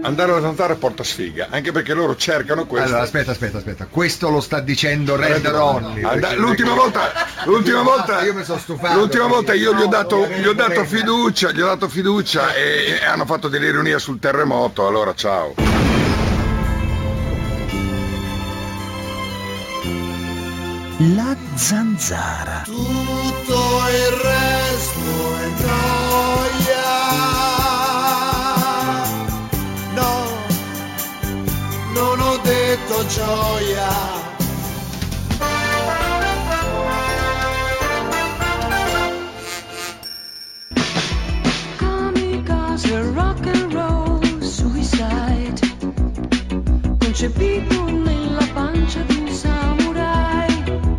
andare a zanzara porta sfiga, anche perché loro cercano questo. Allora, aspetta. Questo lo sta dicendo Red Ronnie. L'ultima volta io mi sono stufato. L'ultima volta io gli ho dato fiducia e hanno fatto dell'ironia sul terremoto, allora ciao. La zanzara. Tutto il resto è gioia. No, non ho detto gioia. Kamikaze, rock and roll, suicide, concepito nella pancia di un samurai.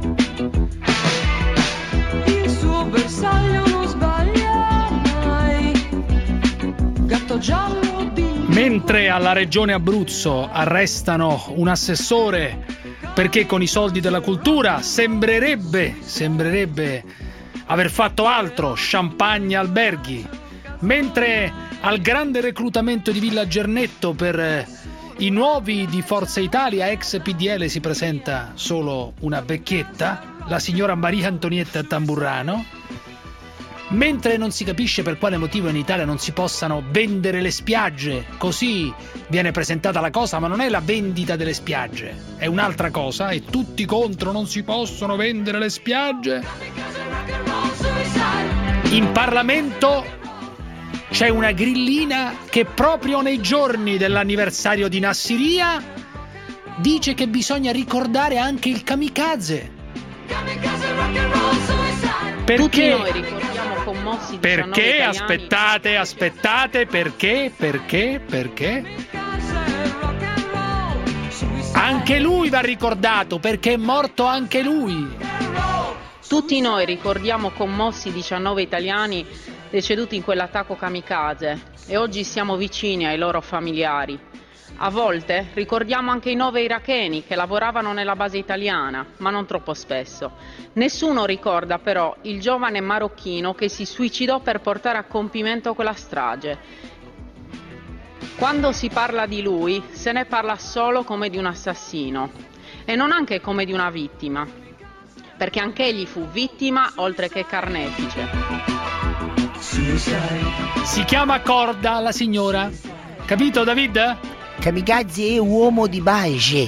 Il suo bersaglio non sbaglia mai. Gatto giallo di... Mentre alla regione Abruzzo arrestano un assessore perché con i soldi della cultura sembrerebbe aver fatto altro, champagne alberghi. Mentre al grande reclutamento di Villa Gernetto per i nuovi di Forza Italia ex PDL si presenta solo una vecchietta, la signora Maria Antonietta Tamburrano. Mentre non si capisce per quale motivo in Italia non si possano vendere le spiagge, così viene presentata la cosa, ma non è la vendita delle spiagge, è un'altra cosa, e tutti contro, non si possono vendere le spiagge. In Parlamento c'è una grillina che proprio nei giorni dell'anniversario di Nassiriya dice che bisogna ricordare anche il kamikaze. Perché? Tutti noi ricordiamo commossi 19 perché? italiani. Aspettate, perché? Anche lui va ricordato, perché è morto anche lui. Tutti noi ricordiamo commossi 19 italiani deceduti in quell'attacco kamikaze e oggi siamo vicini ai loro familiari. A volte ricordiamo anche i 9 iracheni che lavoravano nella base italiana, ma non troppo spesso. Nessuno ricorda però il giovane marocchino che si suicidò per portare a compimento quella strage. Quando si parla di lui, se ne parla solo come di un assassino e non anche come di una vittima, perché anche egli fu vittima oltre che carnefice. Si chiama Corda la signora, capito David? Kamikaze è uomo di Baige.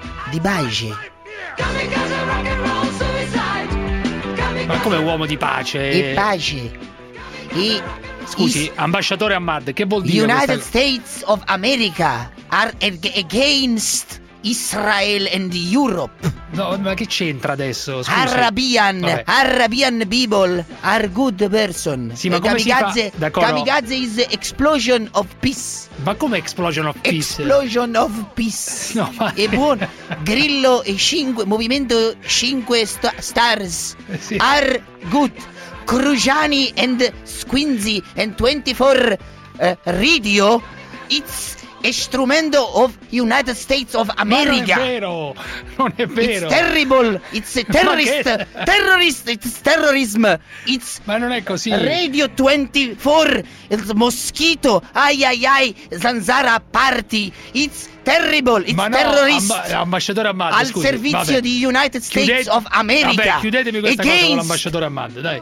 Ma come uomo di pace? E pace. Scusi, ambasciatore Ahmad, che vuol dire? United States of America are against Israel and Europe. No, ma che c'entra adesso? Scusi. Arabian people are good person. Sì, ma come kamikaze, si fa? D'accordo. Kamikaze is explosion of peace. Ma come explosion of peace? Explosion of peace. No, ma... È buono. Grillo e 5 movimento 5 stars Sì. are good. Cruciani and Squinzi and 24 radio. It's a strumento of United States of America. Non è vero. It's terrible. It's a terrorist. It's terrorism. It's Ma non è così. Radio 24. It's mosquito. Ai. Zanzara party. It's terrible. It's terrorist. Ambasciatore Ahmad, al scusi, servizio vabbè. di United States of America. Vabbè, chiudetemi questa cosa con l'ambasciatore Ahmad, dai.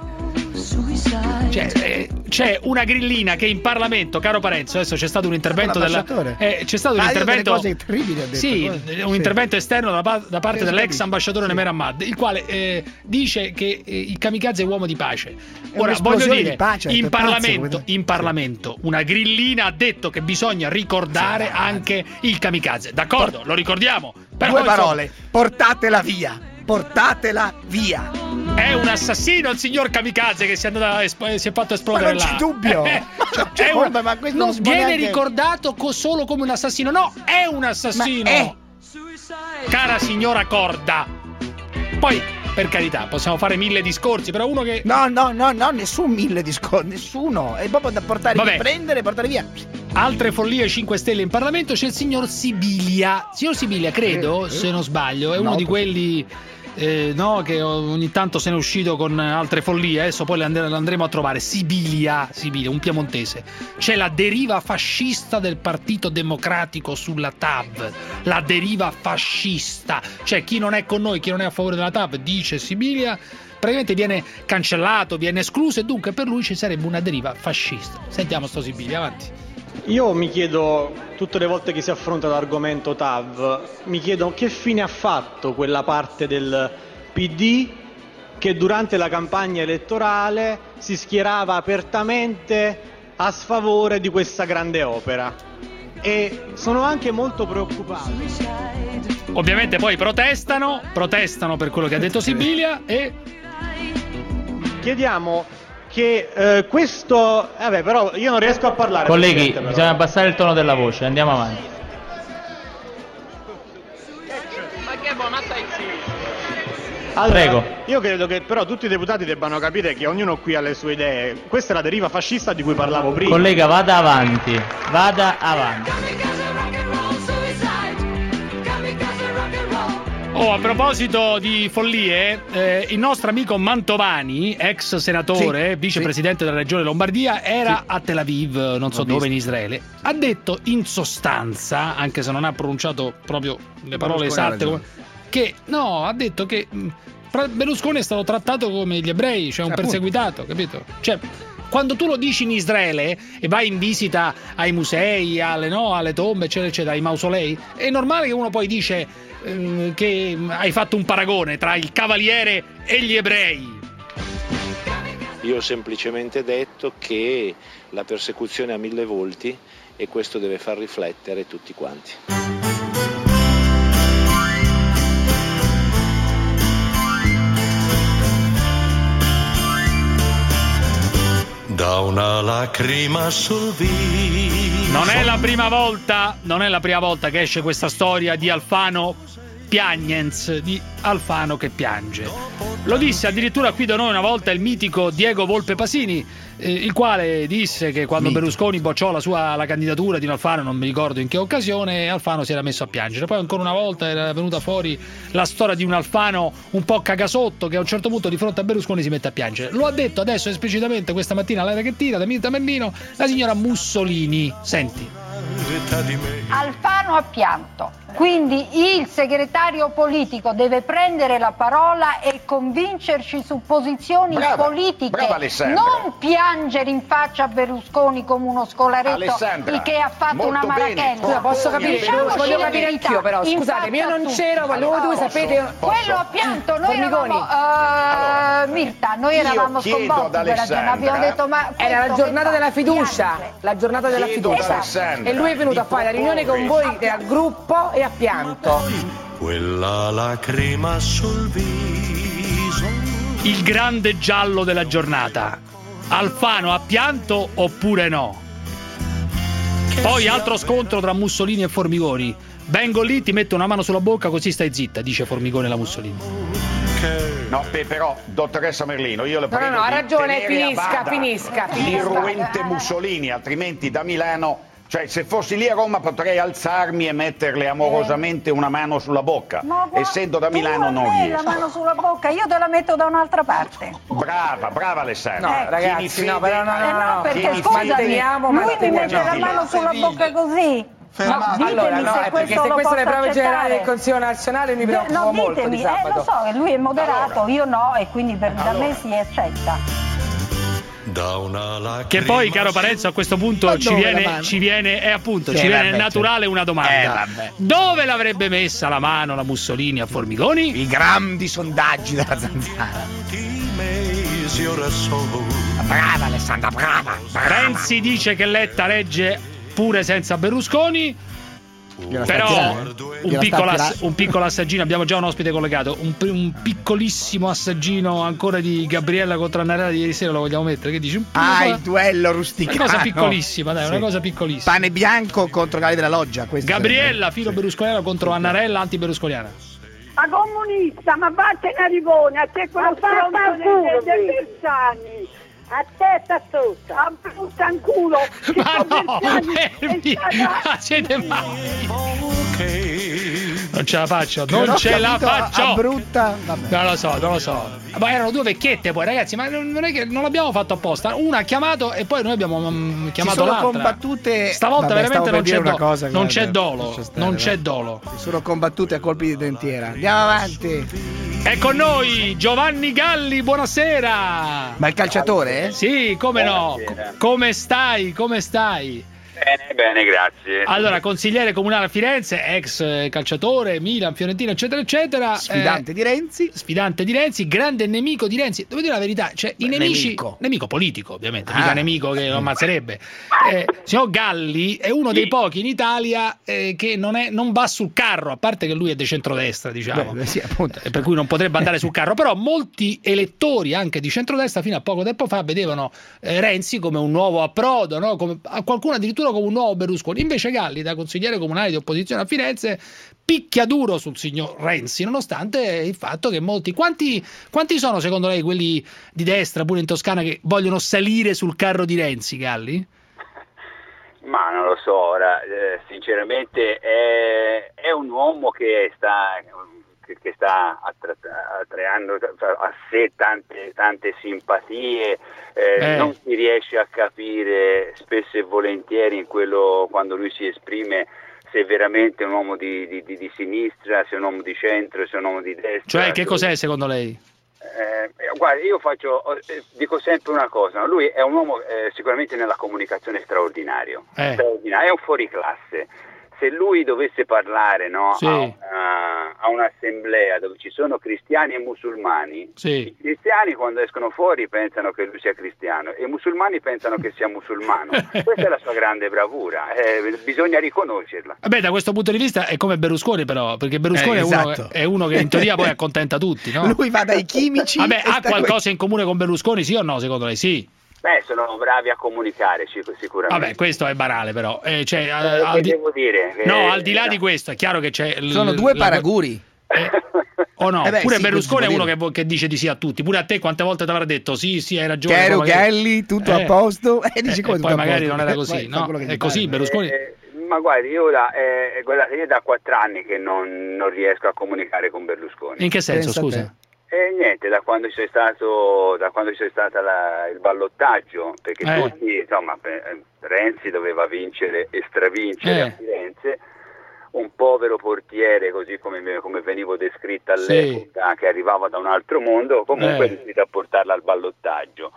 C'è una grillina che in Parlamento, caro Parenzo, adesso c'è stato un intervento c'è stato un intervento cose terribili, ha detto, sì, un intervento esterno da parte dell'ex ambasciatore Nemer Ahmad, il quale dice che il kamikaze è uomo di pace. Ora voglio dire, in Parlamento una grillina ha detto che bisogna ricordare anche il kamikaze. D'accordo, lo ricordiamo. Però, Due parole, portatela via. È un assassino il signor kamikaze che si è fatto esplodere là. Ma non c'è dubbio. Non viene ricordato solo come un assassino. No, è un assassino. Cara signora Corda. Poi, per carità, possiamo fare 1000 discorsi, però uno che... No, nessun 1000 discorsi, nessuno. È proprio da portare via, prendere e portare via. Altre follie 5 Stelle in Parlamento, c'è il signor Sibilia. Signor Sibilia, credo, se non sbaglio, è uno di quelli no, che ogni tanto se ne è uscito con altre follie, adesso poi l'andremo a trovare. Sibilia, un piemontese. C'è la deriva fascista del Partito Democratico sulla TAV, la deriva fascista, cioè chi non è con noi, chi non è a favore della TAV, dice Sibilia, praticamente viene cancellato, viene escluso, e dunque per lui ci sarebbe una deriva fascista. Sentiamo sto Sibilia, avanti. Io mi chiedo, tutte le volte che si affronta l'argomento TAV, mi chiedo che fine ha fatto quella parte del PD che durante la campagna elettorale si schierava apertamente a sfavore di questa grande opera, e sono anche molto preoccupato. Ovviamente poi protestano per quello che ha detto Sibilia, e chiediamo che questo... Vabbè, però io non riesco a parlare. Colleghi, bisogna abbassare il tono della voce, andiamo avanti. Allora, prego. Io credo che però tutti i deputati debbano capire che ognuno qui ha le sue idee. Questa è la deriva fascista di cui parlavo prima. Collega, vada avanti. Oh, a proposito di follie, il nostro amico Mantovani, ex senatore, vicepresidente della regione Lombardia, era a Tel Aviv, non so dove, in Israele. Ha detto in sostanza, anche se non ha pronunciato proprio le parole esatte, che no, ha detto che Berlusconi è stato trattato come gli ebrei, cioè un perseguitato, capito? Cioè, quando tu lo dici in Israele e vai in visita ai musei, alle tombe, eccetera, ai mausolei, è normale che uno poi dice che hai fatto un paragone tra il cavaliere e gli ebrei. Io ho semplicemente detto che la persecuzione ha 1000 volti e questo deve far riflettere tutti quanti. Da una lacrima sul viso. Non è la prima volta che esce questa storia di Alfano Piagnens, di Alfano che piange. Lo disse addirittura qui da noi una volta il mitico Diego Volpe Pasini, il quale disse che quando Berlusconi bocciò la candidatura di Alfano, non mi ricordo in che occasione, Alfano si era messo a piangere. Poi ancora una volta era venuta fuori la storia di un Alfano un po' cagasotto che a un certo punto di fronte a Berlusconi si mette a piangere. Lo ha detto adesso esplicitamente questa mattina alla che tira da Mirta Merlino la signora Mussolini. Senti. Alfano ha pianto, quindi il segretario politico deve prendere la parola e convincerci su posizioni politiche, non piangere in faccia a Berlusconi come uno scolaretto che ha fatto una marachella. Posso capire, voglio capire anch'io, però scusate, io non c'ero, ma voi due sapete. Quello ha pianto, noi eravamo Mirta, noi eravamo sconvolti quella giornata, abbiamo detto ma era la giornata della fiducia, e lui è venuto a fare la riunione con voi al gruppo e ha pianto. Quella lacrima sul viso. Il grande giallo della giornata. Alfano ha pianto oppure no? Poi altro scontro tra Mussolini e Formigoni. Vengo lì, ti metto una mano sulla bocca così stai zitta, dice Formigoni alla Mussolini. No, però, dottoressa Merlino, io le prego ha ragione, finisca. L'irruente Mussolini, altrimenti da Milano, cioè se fossi lì a Roma potrei alzarmi e metterle amorosamente una mano sulla bocca, essendo da Milano non riesco. La mano sulla bocca, io te la metto da un'altra parte. Brava Alessandra. No, ragazzi, no, però no, perché scusami, lui mi mette la mano sulla bocca così. Perché se queste le prove generali del Consiglio nazionale mi preoccupo molto di sabato. Lo so, lui è moderato, io no, e quindi da me si accetta. Che poi, caro Parenzo, a questo punto ci viene naturale una domanda. Dove l'avrebbe messa la mano la Mussolini a Formigoni? I grandi sondaggi della Zanzara. Brava Alessandra, brava. Renzi dice che Letta regge pure senza Berlusconi, però un piccolo assaggino, abbiamo già un ospite collegato, un piccolissimo assaggino ancora di Gabriella contro Annarella di ieri sera, lo vogliamo mettere? Che dici? Il duello rusticano. Una cosa piccolissima, dai, una cosa piccolissima. Pane bianco contro Galli della Loggia. Gabriella, filo berlusconiano contro Annarella, anti-berlusconiana. Ma comunista, ma vattene a Rivone, a te quello stronzo dei Bersani. A testa sotto, a brutta in culo. Ma no, siete matti. Non ce la faccio, non ce la faccio. Brutta. Vabbè. Non lo so. Ma erano due vecchiette poi, ragazzi, ma non è che non l'abbiamo fatto apposta. Una ha chiamato e poi noi abbiamo chiamato l'altra. Sono combattute. Stavolta veramente non c'è dolo. Cosa, non c'è dolo. Non c'è dolo. Si sono combattute a colpi di dentiera. Andiamo avanti. È con noi Giovanni Galli, buonasera. Ma il calciatore? Sì, come no? Come stai? Bene, grazie. Allora, consigliere comunale a Firenze, ex calciatore, Milan, Fiorentina, eccetera, eccetera. Sfidante di Renzi, grande nemico di Renzi. Devo dire la verità, cioè i nemici. Nemico politico, ovviamente, mica nemico che lo ammazzerebbe. Signor Galli è uno dei pochi in Italia che non va sul carro, a parte che lui è di centrodestra, diciamo. Sì, appunto. Per cui non potrebbe andare sul carro. Però molti elettori anche di centrodestra fino a poco tempo fa vedevano Renzi come un nuovo approdo, no? Come, a qualcuno addirittura come un nuovo Berlusconi. Invece Galli, da consigliere comunale di opposizione a Firenze, picchia duro sul signor Renzi, nonostante il fatto che molti... Quanti sono secondo lei quelli di destra, pure in Toscana, che vogliono salire sul carro di Renzi, Galli? Ma non lo so, ora, sinceramente è un uomo che sta attraendo a sé tante simpatie, non si riesce a capire spesso e volentieri in quello, quando lui si esprime, se è veramente un uomo di sinistra, se è un uomo di centro, se è un uomo di destra. Cioè, che cos'è secondo lei? Guarda, io dico sempre una cosa, no? Lui è un uomo sicuramente nella comunicazione straordinario, è un fuoriclasse. Se lui dovesse parlare, no, sì, a un'assemblea dove ci sono cristiani e musulmani, sì, i cristiani quando escono fuori pensano che lui sia cristiano e i musulmani pensano che sia musulmano. Questa è la sua grande bravura, bisogna riconoscerla. Vabbè, da questo punto di vista è come Berlusconi, però, perché Berlusconi è uno che in teoria poi accontenta tutti, no? Lui va dai chimici. Vabbè, ha qualcosa in comune con Berlusconi, sì o no, secondo lei? Sì. Sono bravi a comunicare sicuramente. Vabbè, questo è banale però. Devo dire? No, al di là di questo, è chiaro che c'è... Sono due paraguri. O no? Pure Berlusconi è uno che dice di sì a tutti. Pure a te quante volte ti avrà detto sì, hai ragione. Caro Galli, tutto a posto. E dici come poi magari non era così, no? È così, Berlusconi... Ma guardi, io da 4 anni che non riesco a comunicare con Berlusconi. In che senso, scusa? Niente, da quando c'è stato il ballottaggio, perché tutti, insomma, Renzi doveva vincere e stravincere a Firenze, un povero portiere, così come venivo descritta all'epoca, che arrivava da un altro mondo, comunque è riuscito a portarla al ballottaggio.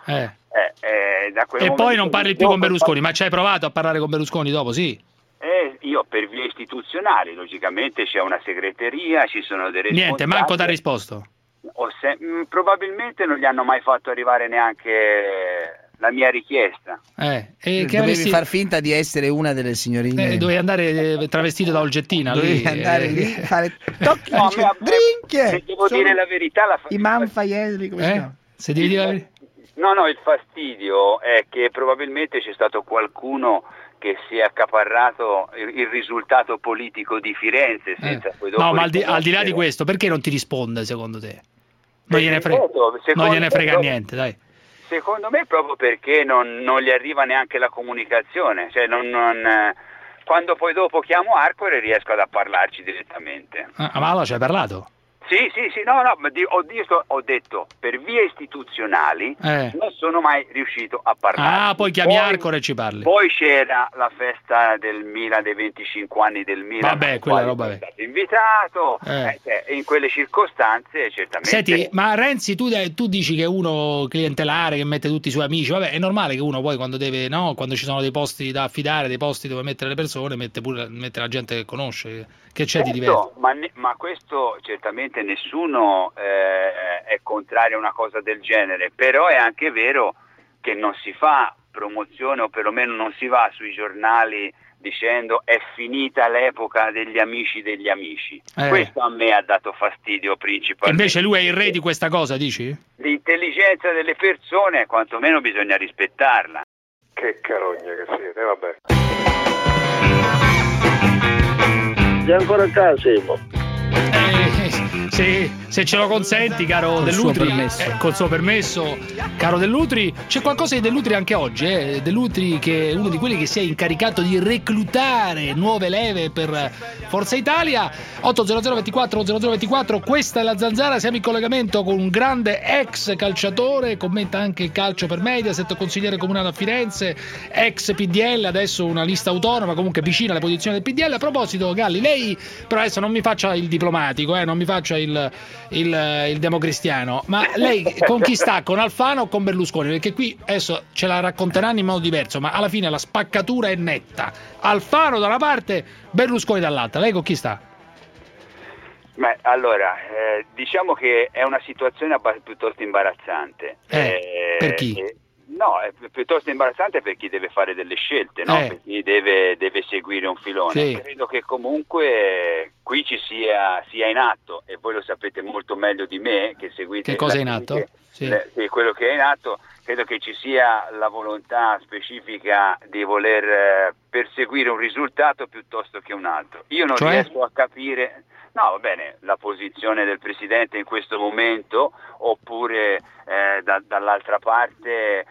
E poi non parli più con Berlusconi, ma ci hai provato a parlare con Berlusconi dopo, sì? Io per vie istituzionali, logicamente c'è una segreteria, ci sono dei responsabili. Niente, manco ti ha risposto. Probabilmente non gli hanno mai fatto arrivare neanche la mia richiesta. Dovevi far finta di essere una delle signorine. Dovevi andare travestito da Olgettina. Dovevi andare lì, fare tocchi, se devo dire la verità, Imam Fayed, come si chiama? Se devi dire la verità. No, il fastidio è che probabilmente c'è stato qualcuno che si è accaparrato il risultato politico di Firenze senza poi dopo... No, ma al di là di questo, perché non ti risponde secondo te? Non gliene frega niente, dai. Secondo me proprio perché non gli arriva neanche la comunicazione, cioè quando poi dopo chiamo Arcore riesco ad parlarci direttamente. Ma allora ci hai parlato? Sì, no, ho detto per vie istituzionali non sono mai riuscito a parlare. Poi chiami Arcore e ci parli. Poi c'era la festa del Milan, dei 25 anni del Milan. Vabbè, quella roba è stato invitato, in quelle circostanze certamente. Senti, ma Renzi tu dici che è uno clientelare che mette tutti i suoi amici, vabbè, è normale che uno poi quando deve, no, quando ci sono dei posti da affidare, dei posti dove mettere le persone, mette la gente che conosce. Che c'è di diverso? Ma questo certamente nessuno è contrario a una cosa del genere, però è anche vero che non si fa promozione, o perlomeno non si va sui giornali dicendo è finita l'epoca degli amici degli amici. Questo a me ha dato fastidio principalmente. Invece lui è il re di questa cosa, dici? L'intelligenza delle persone quantomeno bisogna rispettarla. Che carogna che siete, vabbè. Sei ancora a casa, Simo? Sì. Se ce lo consenti, caro Dell'Utri, col suo permesso, caro Dell'Utri, c'è qualcosa di Dell'Utri anche oggi, Dell'Utri che è uno di quelli che si è incaricato di reclutare nuove leve per Forza Italia. 800 24 0024, questa è la Zanzara, siamo in collegamento con un grande ex calciatore, commenta anche il calcio per Mediaset, consigliere comunale a Firenze, ex PDL, adesso una lista autonoma, comunque vicina alle posizioni del PDL. A proposito, Galli, lei però adesso non mi faccia il diplomatico, non mi faccia il democristiano, ma lei con chi sta? Con Alfano o con Berlusconi? Perché qui adesso ce la racconteranno in modo diverso, ma alla fine la spaccatura è netta. Alfano da una parte, Berlusconi dall'altra. Lei con chi sta? Beh, allora, diciamo che è una situazione piuttosto imbarazzante. Per chi? No, è piuttosto imbarazzante per chi deve fare delle scelte, no? Per chi deve seguire un filone. Sì. Credo che comunque qui ci sia in atto, e voi lo sapete molto meglio di me, che seguite... Che cosa è in atto? Sì, quello che è in atto, credo che ci sia la volontà specifica di voler perseguire un risultato piuttosto che un altro. Io non riesco a capire... No, va bene, la posizione del Presidente in questo momento, oppure dall'altra parte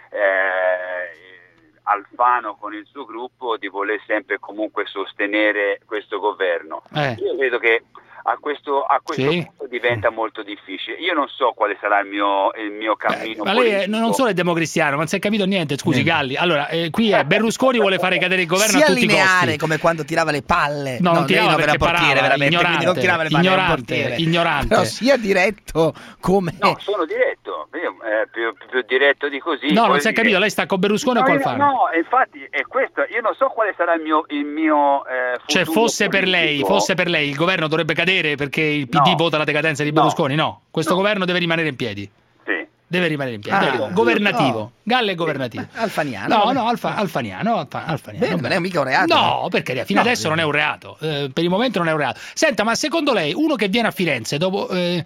Alfano con il suo gruppo di voler sempre comunque sostenere questo governo. Io credo che a questo punto diventa molto difficile. Io non so quale sarà il mio cammino. Ma lei non solo è democristiano, ma non si è capito niente. Scusi, Galli. Allora, qui è Berlusconi vuole fare cadere il governo a tutti i costi. Lineare, come quando tirava le palle. No, non tirava perché portiere, veramente. Ignorante, non tirava le palle, ignorante. Però sia diretto come... No, sono diretto. Più diretto di così. No, non si è capito. Lei sta con Berlusconi o con Alfano? No, infatti è questo. Io non so quale sarà il mio futuro. Cioè, fosse per lei, il governo dovrebbe cadere perché il PD vota la decadenza di Berlusconi? No, questo governo deve rimanere in piedi. Sì. Deve rimanere in piedi. Governativo. No. Galle è governativo. Alfaniano. No, Alfaniano. Beh, non è mica un reato. No, perché fino adesso non è un reato. Per il momento non è un reato. Senta, ma secondo lei uno che viene a Firenze, dopo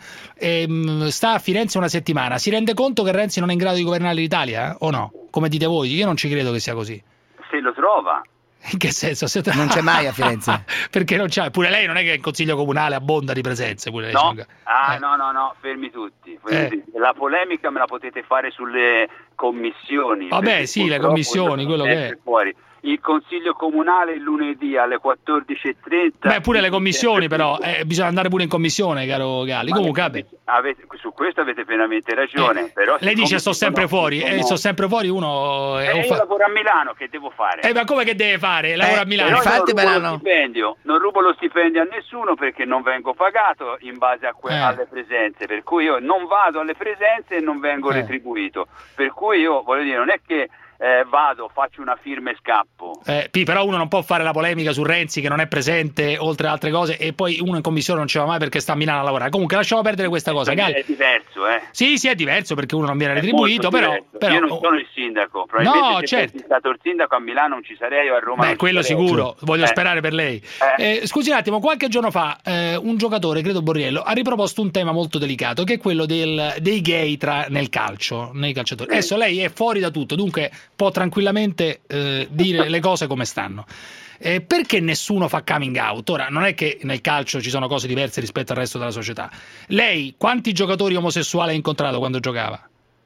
sta a Firenze una settimana, si rende conto che Renzi non è in grado di governare l'Italia? O no? Come dite voi? Io non ci credo che sia così. Se lo trova. In che senso? Non c'è mai a Firenze. Perché non c'è? Pure lei non è che il consiglio comunale abbonda di presenze. Pure lei no, no, fermi tutti. La polemica me la potete fare sulle commissioni. Vabbè, sì, le commissioni, quello che è. Fuori. Il consiglio comunale il lunedì alle 14:30. Beh, pure le commissioni, però bisogna andare pure in commissione, caro Galli. Comunque, su questo avete pienamente ragione. Però lei dice sto sempre fuori, sto sempre fuori uno. Io lavoro a Milano, che devo fare? Ma come che deve fare? Lavora a Milano. Infatti, non rubo lo stipendio a nessuno perché non vengo pagato in base alle presenze. Per cui io non vado alle presenze e non vengo retribuito. Per cui io voglio dire, non è che faccio una firma e scappo. Però uno non può fare la polemica su Renzi che non è presente, oltre ad altre cose, e poi uno in commissione non ci va mai perché sta a Milano a lavorare. Comunque lasciamo perdere questa cosa. È diverso, Sì, è diverso perché uno non viene retribuito, però io non sono il sindaco. Probabilmente se fossi stato il sindaco a Milano non ci sarei, o a Roma. Beh, quello sicuro, voglio sperare per lei. Scusi un attimo, qualche giorno fa un giocatore, credo Borriello, ha riproposto un tema molto delicato, che è quello dei gay nel calcio, nei calciatori. Adesso lei è fuori da tutto, dunque può tranquillamente dire le cose come stanno. Perché nessuno fa coming out? Ora, non è che nel calcio ci sono cose diverse rispetto al resto della società. Lei quanti giocatori omosessuali ha incontrato quando giocava?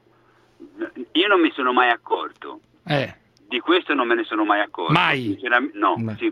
Io non mi sono mai accorto. Di questo non me ne sono mai accorto. Mai? No,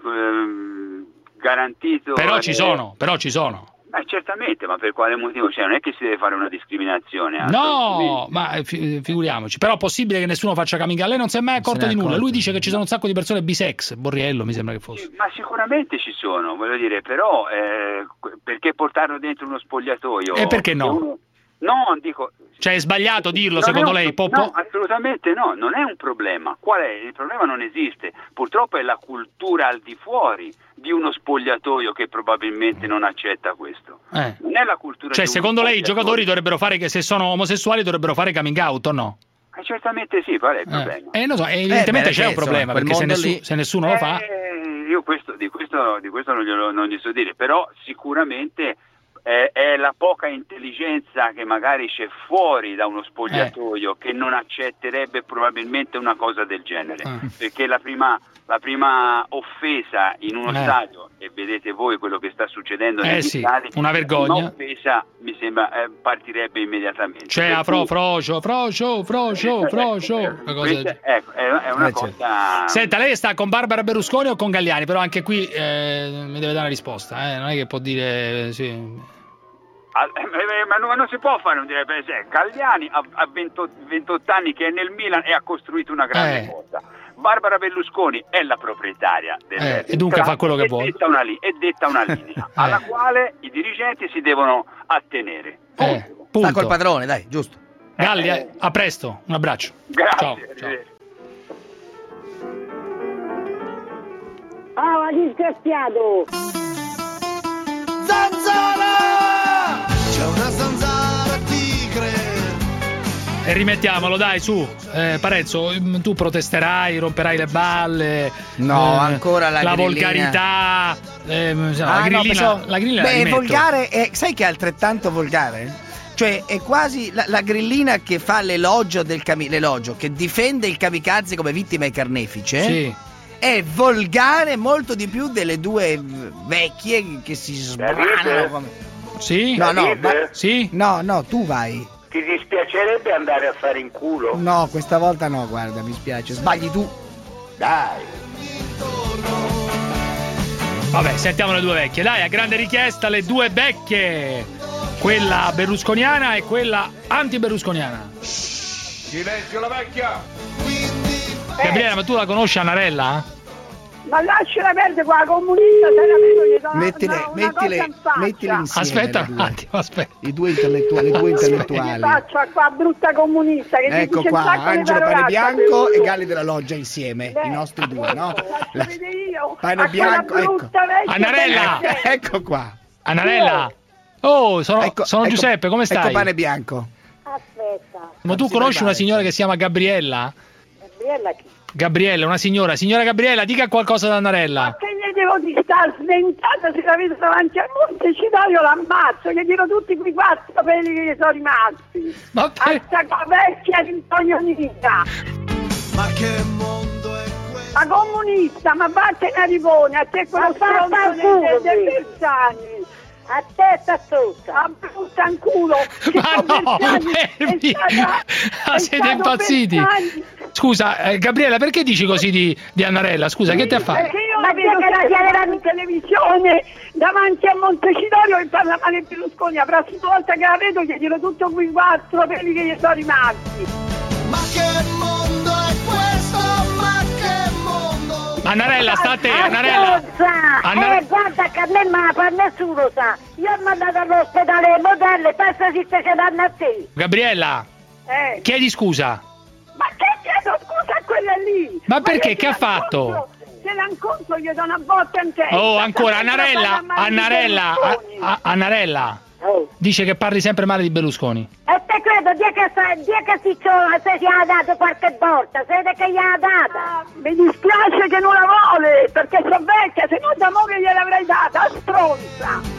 garantito. Però ci sono. Certamente, ma per quale motivo? Cioè, non è che si deve fare una discriminazione. No, ma figuriamoci. Però è possibile che nessuno faccia coming out? Lei non si è mai accorto di nulla. Lui dice che ci sono un sacco di persone bisex. Borriello mi sembra che fosse. Ma sicuramente ci sono, voglio dire, però perché portarlo dentro uno spogliatoio? E perché no? No, dico... Cioè è sbagliato dirlo secondo lei, Poppo? No, assolutamente no, non è un problema. Qual è? Il problema non esiste. Purtroppo è la cultura al di fuori di uno spogliatoio che probabilmente non accetta questo. Non è la cultura. Cioè secondo lei i giocatori dovrebbero fare, che se sono omosessuali dovrebbero fare coming out o no? Certamente sì, qual è il problema? Non so, evidentemente c'è un problema, perché se nessuno lo fa... Io di questo non gli so dire, però sicuramente è la poca intelligenza che magari c'è fuori da uno spogliatoio che non accetterebbe probabilmente una cosa del genere, perché la prima offesa in uno stadio, e vedete voi quello che sta succedendo negli stadi, una vergogna. Una offesa mi sembra partirebbe immediatamente. Cioè è una cosa. Senta, lei sta con Barbara Berlusconi o con Galliani? Però anche qui mi deve dare una risposta, non è che può dire sì. Ma non si può fare un dire, Galliani ha 28 anni che è nel Milan e ha costruito una grande cosa. Barbara Berlusconi è la proprietaria e dunque fa quello che vuole. È detta una linea alla quale i dirigenti si devono attenere. Sta col padrone, dai, giusto. Galli, a presto, un abbraccio. Grazie. Ciao. Ah, disgraziato! Zanzara! C'è una zanzara tigre. E rimettiamolo, dai, su. Parenzo, tu protesterai, romperai le balle. No, ancora la grillina. Volgarità. La grillina. Beh, è volgare, sai che è altrettanto volgare? Cioè, è quasi la grillina che fa l'elogio che difende il kamikaze come vittima e carnefice. Sì. È volgare molto di più delle due vecchie che si sbranano come... Sì? Sì? No, tu vai. Ti dispiacerebbe andare a fare in culo? No, questa volta no, guarda, mi spiace. Sbagli tu. Dai. Vabbè, sentiamo le due vecchie. Dai, a grande richiesta le due vecchie. Quella berlusconiana e quella anti-berlusconiana. Silenzio la vecchia. Gabriele, ma tu la conosci Annarella? Ma lasciala perdere qua, comunista, se la vedo gli do mettile insieme. Aspetta un attimo, aspetta. I due intellettuali. Faccia qua, brutta comunista. Che ecco qua, Angelo Panebianco e Galli della Loggia insieme, i nostri due, no? Panebianco, ecco. Annarella! Ecco qua. Annarella! Oh, sono Giuseppe, come stai? Ecco Panebianco. Aspetta. Ma tu conosci una signora che si chiama Gabriella? Gabriella chi? Gabriella, una signora. Signora Gabriella, dica qualcosa ad Annarella. Ma che gli devo di star sventata se la vedo davanti al Montecitorio l'ammazzo, gli dirò tutti quei 4 peli che gli sono rimasti. Ma sta vecchia rintognonita. Ma che mondo è questo? Ma comunista, ma vattene a Rivone, a te quello stronzo dei Bersani. A testa sotto, a brutta in culo. Ma no, fermi! Siete impazziti? Scusa, Gabriella, perché dici così di Annarella? Scusa, che ti ha fatto? Perché io la vedo che la chiameranno in televisione davanti a Montecitorio e parla male Berlusconi. La prossima volta che la vedo gli dirò tutto quei 4 quelli che gli sono rimasti. Ma che mondo è questo? Ma che mondo? Annarella, sta a te, Annarella. Guarda che a me non la fa nessuno, sa. Io ho mandato all'ospedale le modelle, penso si stia cedendo a te. Gabriella, chiedi scusa. Ma che chiedo scusa a quella lì? Ma perché? Che ha fatto? Se la incontro gli do una botta in testa. Oh, ancora, Annarella. Dice che parli sempre male di Berlusconi. E te credo, dia che si gli ha dato qualche volta, siete che gli ha data. Mi dispiace che non la vuole, perché sono vecchia, se no d'amore gliel'avrei data, stronza.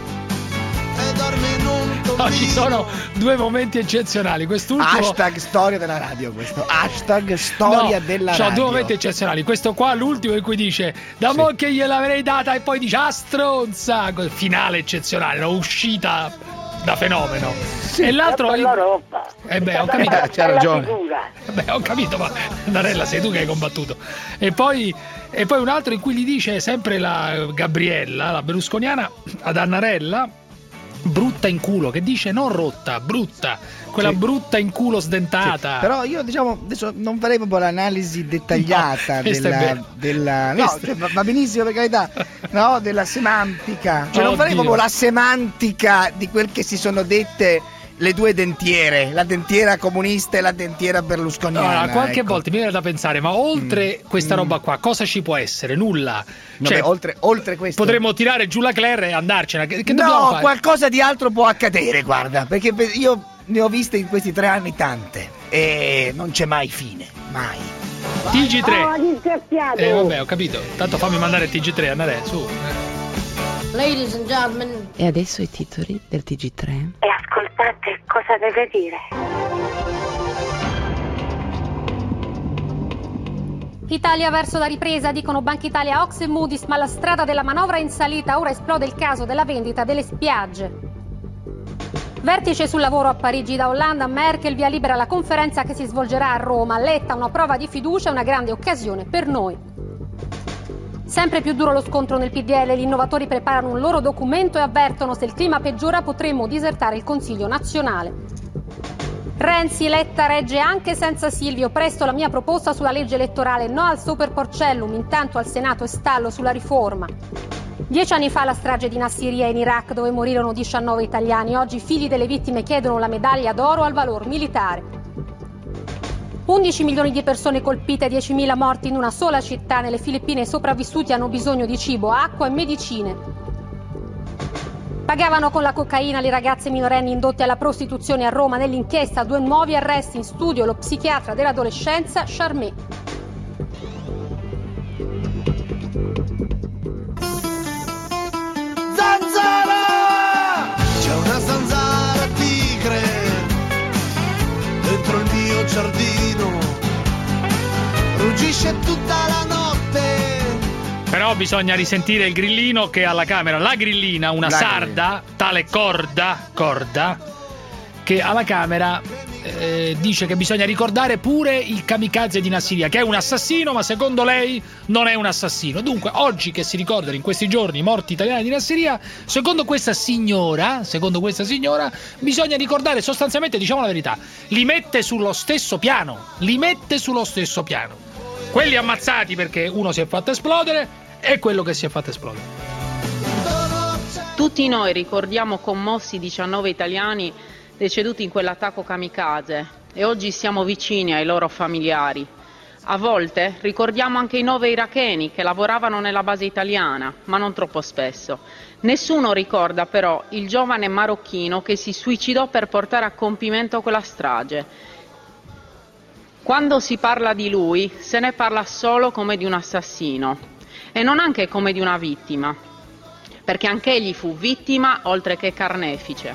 No, ci sono due momenti eccezionali. Quest'ultimo hashtag storia della radio, questo hashtag storia della radio. C'ho due momenti eccezionali. Questo qua, l'ultimo in cui dice da mo' che gliel'avrei data e poi dice stronza. Finale eccezionale, no? Uscita da fenomeno. E l'altro ho capito, c'ha ragione. Ho capito, ma Annarella sei tu che hai combattuto. E poi un altro in cui gli dice sempre la Gabriella, la berlusconiana, ad Annarella, brutta in culo, che dice non rotta, brutta, quella brutta in culo sdentata. Sì, però io adesso non farei proprio l'analisi dettagliata della va benissimo per carità, no, della semantica, cioè non farei proprio la semantica di quel che si sono dette le due dentiere, la dentiera comunista e la dentiera berlusconiana. No, qualche volta mi viene da pensare, ma oltre questa roba qua, cosa ci può essere? Nulla. Cioè, oltre questo potremmo tirare giù la Claire e andarcene. Che dobbiamo fare? Qualcosa di altro può accadere, guarda, perché io ne ho viste in questi 3 anni tante e non c'è mai fine, mai. TG3. Vabbè, ho capito. Tanto fammi mandare TG3, andare su. Ladies and gentlemen. E adesso i titoli del TG3. E ascoltate cosa deve dire. Italia verso la ripresa, dicono Banca Italia, Ox e Moody's, ma la strada della manovra è in salita, ora esplode il caso della vendita delle spiagge. Vertice sul lavoro a Parigi da Hollande a Merkel, via libera la conferenza che si svolgerà a Roma. Letta, una prova di fiducia, una grande occasione per noi. Sempre più duro lo scontro nel PDL, gli innovatori preparano un loro documento e avvertono: se il clima peggiora potremmo disertare il Consiglio nazionale. Renzi, Letta regge anche senza Silvio, presto la mia proposta sulla legge elettorale, no al super porcellum, intanto al Senato è stallo sulla riforma. 10 anni fa la strage di Nassiriya in Iraq, dove morirono 19 italiani, oggi i figli delle vittime chiedono la medaglia d'oro al valor militare. 11 milioni di persone colpite, 10.000 morti in una sola città, nelle Filippine i sopravvissuti hanno bisogno di cibo, acqua e medicine. Pagavano con la cocaina le ragazze minorenni indotte alla prostituzione a Roma. Nell'inchiesta 2 nuovi arresti, in studio lo psichiatra dell'adolescenza Charmé. Zanzara! C'è una zanzara tigre dentro il mio giardino, ruggisce tutta la notte. Però bisogna risentire il grillino che alla Camera, la grillina, una sarda, tale Corda, che alla Camera dice che bisogna ricordare pure il kamikaze di Nassiriya, che è un assassino, ma secondo lei non è un assassino. Dunque, oggi che si ricordano in questi giorni i morti italiani di Nassiriya, secondo questa signora, bisogna ricordare sostanzialmente, diciamo la verità, li mette sullo stesso piano. Quelli ammazzati perché uno si è fatto esplodere e quello che si è fatto esplodere. Tutti noi ricordiamo commossi 19 italiani deceduti in quell'attacco kamikaze e oggi siamo vicini ai loro familiari. A volte ricordiamo anche i 9 iracheni che lavoravano nella base italiana, ma non troppo spesso. Nessuno ricorda però il giovane marocchino che si suicidò per portare a compimento quella strage. Quando si parla di lui, se ne parla solo come di un assassino e non anche come di una vittima, perché anche egli fu vittima oltre che carnefice.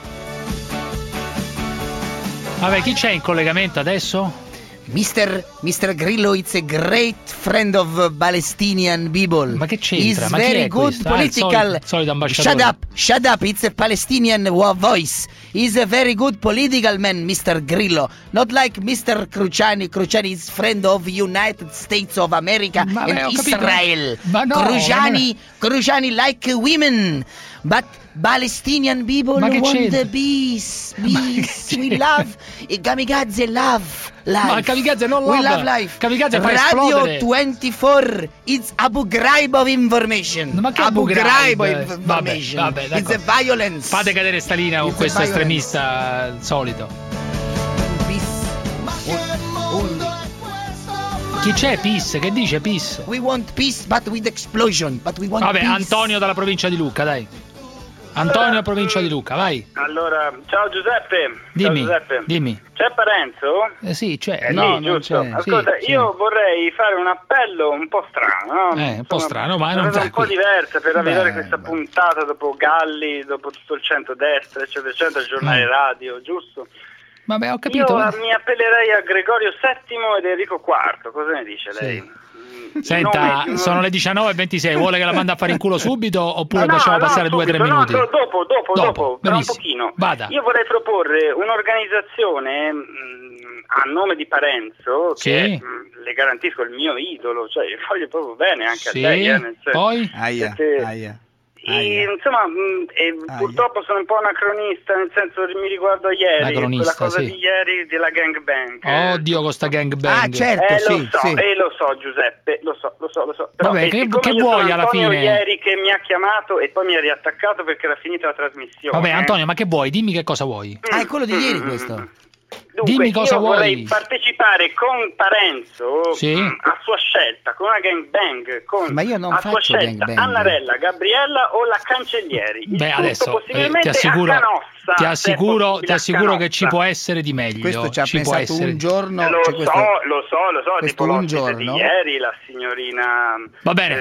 Vabbè, chi c'è in collegamento adesso? Mr. Grillo is a great friend of Palestinian people. Ma che c'entra? He's Ma very chi è good questo? political. Il solito ambasciatore. Shut up, it's a Palestinian voice. He's a very good political man, Mr. Grillo. Not like Mr. Cruciani. Cruciani is friend of United States of America and Israel. Ma no, Cruciani like women. But Palestinian people want the peace. We love kamikaze, love. Ma kamikaze non We love life. Kamikaze fa Radio esplodere. 24, it's Abu Ghraib of information. Ma che Abu Ghraib of Vabbè, information. vabbè, It's a violence. Fate cadere sta linea con It's a questo violence. estremista solito. Chi c'è? Peace? Che dice Peace? We want peace but with explosion. But we want Vabbè, peace. Antonio dalla provincia di Lucca, dai. Antonio, provincia di Lucca, vai. Allora, ciao Giuseppe. Dimmi, Ciao Giuseppe. dimmi. C'è Parenzo? Sì, c'è. Sì, No, non giusto. c'è. Ascolta, Sì, io vorrei fare un appello un po' strano, no? un po' strano, ma non una cosa un po' diversa per avviare questa Beh. puntata dopo Galli, dopo tutto il centrodestra, eccetera, il giornale radio, giusto? Vabbè, ho capito. Io mi appellerei a Gregorio VII ed Enrico IV, cosa ne dice lei? Senta, Nomi- sono le 19:26, vuole che la manda a fare in culo subito oppure lasciamo passare 2-3 subito, minuti? No, dopo, tra un benissimo. pochino. Vada. Io vorrei proporre un'organizzazione a nome di Parenzo, Sì. che le garantisco il mio idolo, cioè io voglio proprio bene anche Sì, a lei. Nel senso, poi? perché- insomma, purtroppo sono un po' anacronista, nel senso mi riguardo a ieri, Anacronista, quella cosa sì. di ieri della gangbang. Oddio, con sta gangbang. Lo so Giuseppe, lo so. Però, Vabbè, che siccome io vuoi sono alla Antonio fine? ieri che mi ha chiamato e poi mi ha riattaccato perché era finita la trasmissione. Vabbè, Antonio, ma che vuoi? Dimmi che cosa vuoi. È quello di ieri questo. Dunque, Dimmi cosa io vorrei vuoi. partecipare con Parenzo Sì. a sua scelta, con una gangbang, con Ma io non a sua faccio scelta gangbang. Annarella, Gabriella o la Cancellieri. Il Beh, tutto adesso possibilmente ti assicuro, a Canossa, ti se è assicuro possibile, a che ci Canossa. può essere di meglio. Questo ci ha può pensato essere. un giorno. Lo cioè so, questo- lo so, questo tipo un l'ospite giorno. di ieri, la signorina Va bene.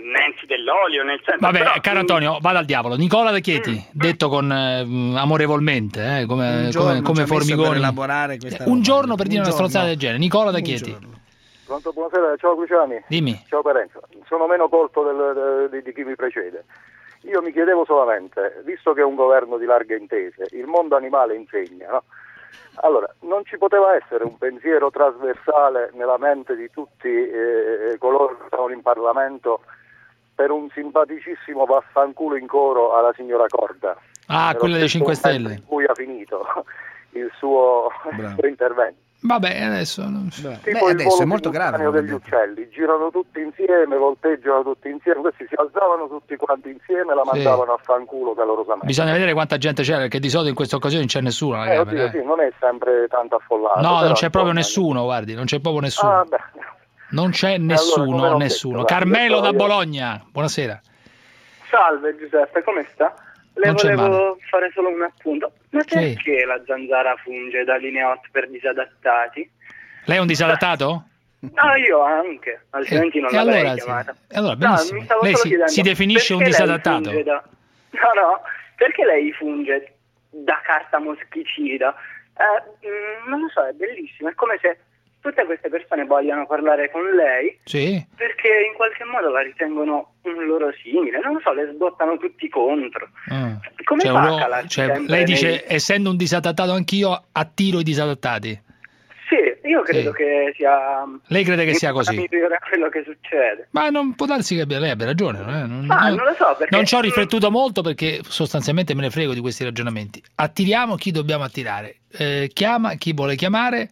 Nenzi dell'olio, nel senso... Vabbè, però, caro Antonio, vada al diavolo. Nicola De Chieti, detto con amorevolmente, come Formigoni. Per elaborare questa un giorno per dire una stronzata del genere. Nicola De Chieti. Pronto, buonasera, ciao Cruciani. Dimmi. Ciao Parenzo. Sono meno colto di chi mi precede. Io mi chiedevo solamente, visto che è un governo di larghe intese, il mondo animale insegna, no? Allora, non ci poteva essere un pensiero trasversale nella mente di tutti coloro che stavano in Parlamento per un simpaticissimo vaffanculo in coro alla signora Corda? Quella dei 5 Stelle. In cui ha finito il suo intervento. Vabbè, adesso Tipo è molto grave degli uccelli, girano tutti insieme, volteggiano tutti insieme, questi si alzavano tutti quanti insieme e la mandavano a fanculo calorosamente. Bisogna vedere quanta gente c'è, perché di solito in queste occasioni non c'è nessuno. Oddio, sì, non è sempre tanto affollato. No, non c'è proprio nessuno, guardi, non c'è proprio nessuno. Non c'è nessuno, allora, nessuno. Carmelo da Bologna, buonasera. Salve Giuseppe, come sta? Le volevo fare solo un appunto. Ma perché la zanzara funge da linea hot per disadattati? Lei è un disadattato? No, io anche, altrimenti non l'avrei chiamata. Allora, benissimo. Mi stavo lei solo si definisce un disadattato? No, perché lei funge da carta moschicida? Non lo so, è bellissimo, è come se tutte queste persone vogliano parlare con lei, perché in qualche modo la ritengono un loro simile, non lo so, le sbottano tutti contro. Come fa a calarci lei dice, essendo un disadattato anch'io, attiro i disadattati. Sì, io credo che sia... Lei crede che sia così? Quello che succede. Ma non può darsi che lei abbia ragione. Non lo so, perché... Non ci ho riflettuto molto, perché sostanzialmente me ne frego di questi ragionamenti. Attiriamo chi dobbiamo attirare. Chiama chi vuole chiamare.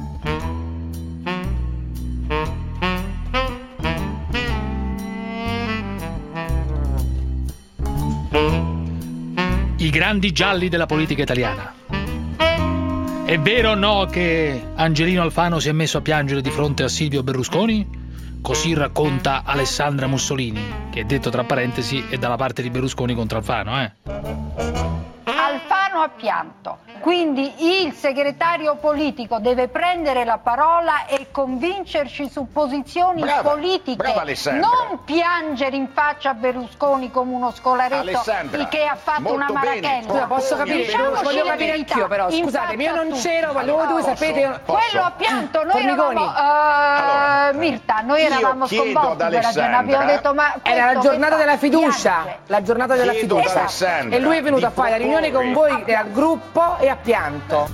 I grandi gialli della politica italiana. È vero o no che Angelino Alfano si è messo a piangere di fronte a Silvio Berlusconi? Così racconta Alessandra Mussolini, che, detto tra parentesi, è dalla parte di Berlusconi contro Alfano, Alfano ha pianto, quindi il segretario politico deve prendere la parola e convincerci su posizioni politiche, non piangere in faccia a Berlusconi come uno scolaretto che ha fatto una marachella. Posso capire, voglio capire anch'io, però scusatemi, io non c'ero, ma voi sapete. Quello ha pianto, noi eravamo Mirta, noi eravamo sconvolti per ragione, abbiamo detto ma era la giornata della fiducia, e lui è venuto a fare la riunione con voi al gruppo e ha pianto.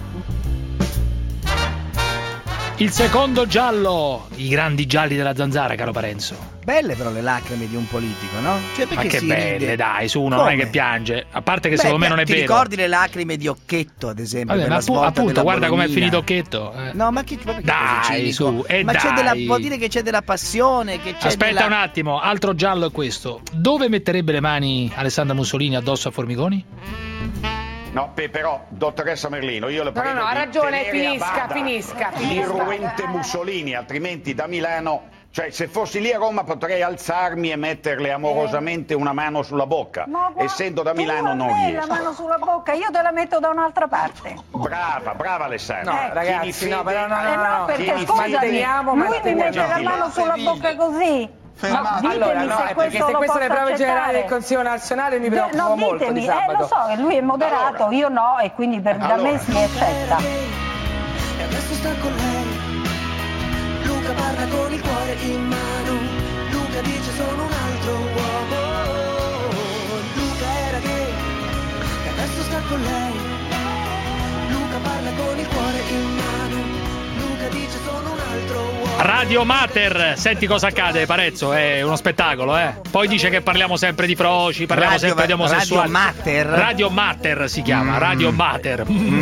Il secondo giallo, i grandi gialli della zanzara, caro Parenzo. Belle però le lacrime di un politico, no? Cioè, ma che belle, ride? dai, su uno non è che piange. A parte che secondo me non è vero. Ti ricordi le lacrime di Occhetto, ad esempio? Vabbè, ma appunto, guarda com'è finito Occhetto. No, ma che dai, su, ma dai. Vuol dire che c'è della passione, che c'è Aspetta un attimo, altro giallo è questo. Dove metterebbe le mani Alessandra Mussolini addosso a Formigoni? No, però, dottoressa Merlino, io le prego ha ragione, finisca. L'irruente Mussolini, altrimenti da Milano... Cioè, se fossi lì a Roma potrei alzarmi e metterle amorosamente una mano sulla bocca. Essendo da Milano non riesco. La mano sulla bocca, io te la metto da un'altra parte. Brava Alessandra. No, ragazzi, no, perché scusami, lui mi mette la mano sulla bocca così. Allora, no, perché se queste sono le prove generali del Consiglio nazionale mi preoccupo molto di sabato. Lo so che lui è moderato, io no, e quindi da me si accetta. E adesso sta con lei. Luca parla con il cuore in mano. Luca dice sono un altro uomo. Luca era gay e adesso sta con lei. Luca parla con il cuore in mano. Luca dice sono un altro uomo. Radio Mater, senti cosa accade, Parezzo, è uno spettacolo, Poi dice che parliamo sempre di froci, parliamo sempre di omosessuali. Radio Mater si chiama, Radio Mater.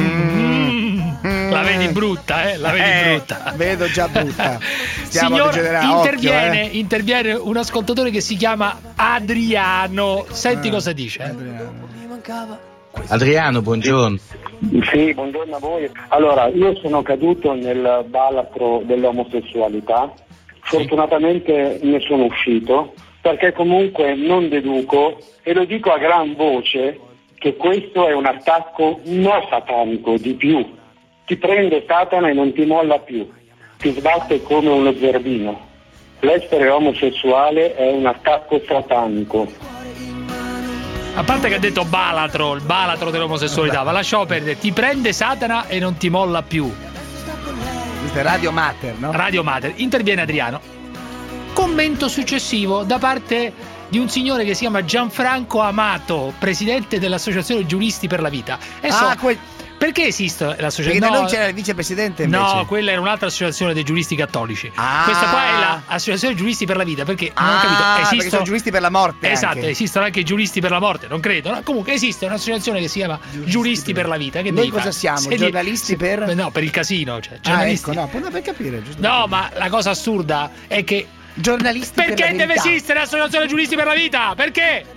La vedi brutta, La vedi brutta. Vedo già brutta. Signor, interviene un ascoltatore che si chiama Adriano. Senti cosa dice. Adriano, buongiorno. Sì, buongiorno a voi. Allora, io sono caduto nel baratro dell'omosessualità. Fortunatamente ne sono uscito, perché comunque non deduco, e lo dico a gran voce, che questo è un attacco non satanico, di più. Ti prende Satana e non ti molla più, ti sbatte come uno zerbino. l'essere omosessuale è un attacco satanico. A parte che ha detto balatro, il balatro dell'omosessualità, ma lasciamo perdere, ti prende Satana e non ti molla più. Questo è Radio Mater, no? Radio Mater. Interviene Adriano. Commento successivo da parte di un signore che si chiama Gianfranco Amato, presidente dell'Associazione Giuristi per la Vita. Perché esiste l'associazione? Perché non c'era il vicepresidente invece. No, quella era un'altra associazione dei giuristi cattolici. Questa qua è l'associazione Giuristi per la Vita, perché non ho capito, perché sono giuristi per la morte. Esatto, anche. Esistono anche i giuristi per la morte, non credo. No? Comunque esiste un'associazione che si chiama Giuristi per la Vita. Che noi cosa siamo? Giornalisti per? No, per il casino. Cioè, giornalisti. Ecco, no, per capire. No, ma la cosa assurda è che giornalisti perché deve esistere l'associazione Giuristi per la Vita? Perché?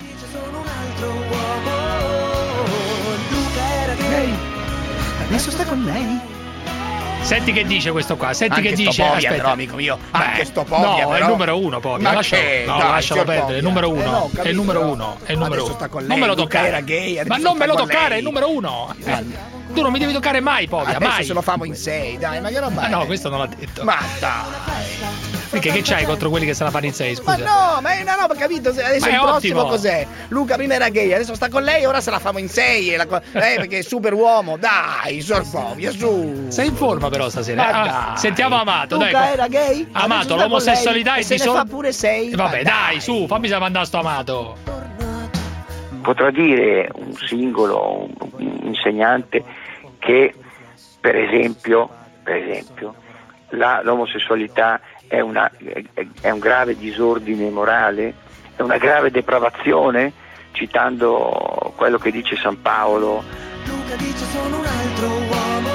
Adesso sta con lei? Senti che dice questo qua, senti anche che dice. Aspetta, però, amico mio. Anche sto Povia, no, però. è il numero uno, Povia. Lascialo perdere, è il numero uno. Capito, è il numero uno. È il numero uno. Sta con lei. Non me lo toccare. Era gay, ma non me lo toccare, è il numero uno. Tu non mi devi toccare mai, Povia, adesso mai. Se lo famo in 6, dai, ma che roba. No, questo non l'ha detto. Ma dai. Perché che c'hai contro quelli che se la fanno in 6, scusa? Ma no, capito? Adesso il prossimo cos'è? Luca prima era gay, adesso sta con lei, ora se la famo in 6 perché è super uomo. Dai, Povia, su. Sei in forma però stasera. Sentiamo Amato, Luca dai. Era gay? Amato, l'omosessualità e se ne fa pure 6. Vabbè, dai, su, fammi mandare sto Amato. Potrà dire un singolo, un insegnante che per esempio l'omosessualità è un grave disordine morale, è una grave depravazione, citando quello che dice San Paolo. Luca dice sono un altro uomo,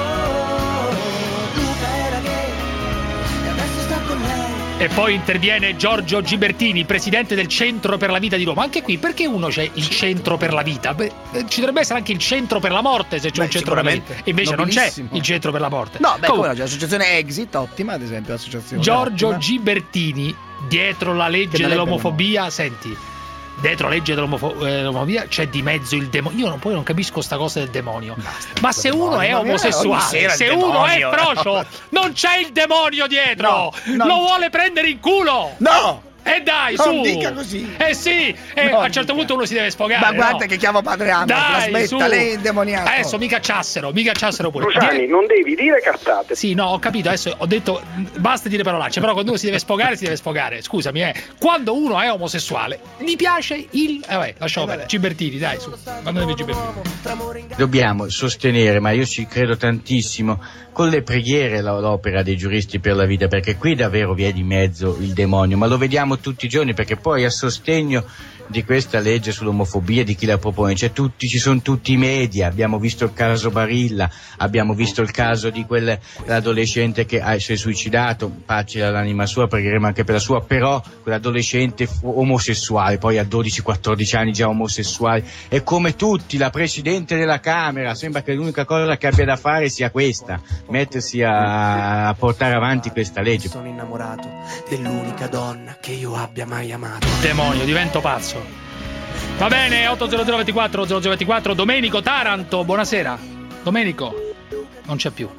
Luca era gay e adesso sta con lei. E poi interviene Giorgio Gibertini, presidente del Centro per la Vita di Roma. Anche qui, perché uno c'è il Centro per la Vita? Ci dovrebbe essere anche il Centro per la Morte, se c'è un Centro per la Vita. E invece non c'è il Centro per la Morte. No, come l'associazione Exit, ottima ad esempio, l'associazione. Giorgio Gibertini, dietro la legge dell'omofobia, senti... Dietro la legge dell'omofobia c'è di mezzo il demonio. Io non capisco sta cosa del demonio. Ma se uno è omosessuale, se uno è frocio, non c'è il demonio dietro. Lo vuole prendere in culo. No! Dai, non su! dica così! Sì! A un certo punto uno si deve sfogare. Ma guarda che chiamo Padre Andro, la smetta, lei è indemoniato. Adesso mi cacciassero pure. Cruciani, non devi dire cazzate. Sì, no, ho capito, adesso ho detto basta dire parolacce, però quando uno si deve sfogare, scusami, quando uno è omosessuale, mi piace il... lasciamo perdere, Gibertini, dai, su, mandatevi Gibertini. Dobbiamo sostenere, ma io ci credo tantissimo, con le preghiere l'opera dei Giuristi per la Vita, perché qui davvero vi è di mezzo il demonio, ma lo vediamo tutti i giorni, perché poi a sostegno di questa legge sull'omofobia, di chi la propone, ci sono tutti i media. Abbiamo visto il caso Barilla, abbiamo visto il caso di quell'adolescente che si è suicidato, pace all'anima sua, pregheremo anche per la sua, però quell'adolescente omosessuale, poi a 12-14 anni già omosessuale, e come tutti, la Presidente della Camera, sembra che l'unica cosa che abbia da fare sia questa, mettersi a portare avanti questa legge. Sono innamorato dell'unica donna che io abbia mai amato. Demonio, divento pazzo. Va bene, 80024 Domenico Taranto, buonasera. Domenico non c'è più.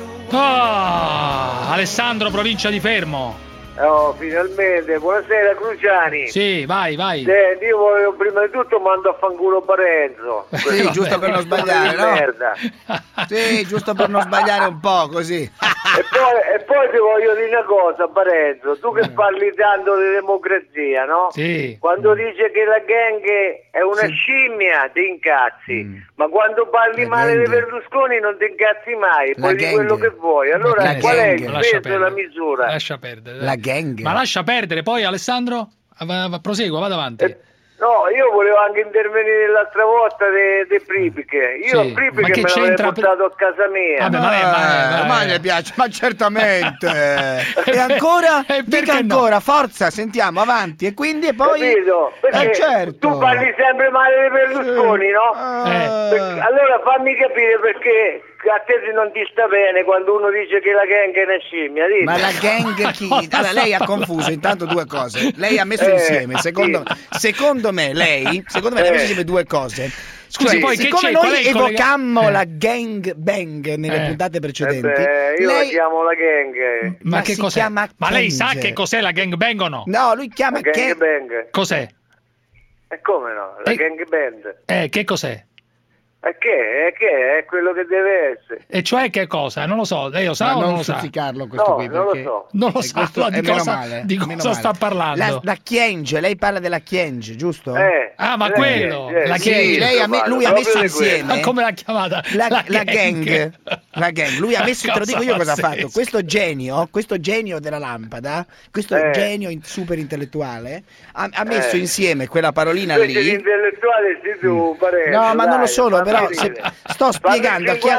Alessandro, provincia di Fermo. Oh, finalmente, buonasera Cruciani. Sì, vai. Senti, io voglio prima di tutto mando a fanculo Parenzo. Sì, giusto per non sbagliare, no? Merda. Sì, giusto per non sbagliare un po', così. E poi ti voglio dire una cosa, Parenzo, tu che parli tanto di democrazia, no? Sì. Quando dice che la gang è una scimmia, ti incazzi. Ma quando parli male di Berlusconi non ti incazzi mai, puoi dire quello che vuoi. Allora qual è il peso e la misura? Lascia perdere. La gang. Ma lascia perdere, poi Alessandro, prosegua, vada avanti. No, io volevo anche intervenire l'altra volta di Pripike. Io a Pripike me l'avrei portato a casa mia. Vabbè, ma gli piace, ma certamente. E ancora? Dica ancora, no? Forza, sentiamo, avanti. E quindi e poi... Capito? Perché certo. Tu parli sempre male di Berlusconi, no? Allora fammi capire perché a te non ti sta bene quando uno dice che la gang è una scimmia, dite. Ma la gang chi? Allora, lei ha confuso intanto due cose. Lei ha messo insieme, secondo me lei ha messo insieme due cose. Scusi, poi siccome noi evocammo la gang bang nelle puntate precedenti, io la chiamo la gang. Ma che cos'è? Ma lei sa che cos'è la gang bang o no? No, lui chiama la gang bang. Cos'è? E come no? La gang band. Che cos'è? E che? È quello che deve essere. E cioè che cosa? Non lo so, lei lo sa o non lo sa? Non questo qui, non lo so. Non lo sa, di cosa sta parlando? La Chienge, lei parla della Chienge, giusto? Ma quello, la Chienge. Lui ha messo insieme. Ma come l'ha chiamata? La gang. La gang. Lui ha messo, te lo dico io cosa ha fatto. Questo genio della lampada, questo genio super intellettuale, ha messo insieme quella parolina lì. Intellettuale sei tu, Parenzo. No, ma non lo sono, però sto spiegando a chi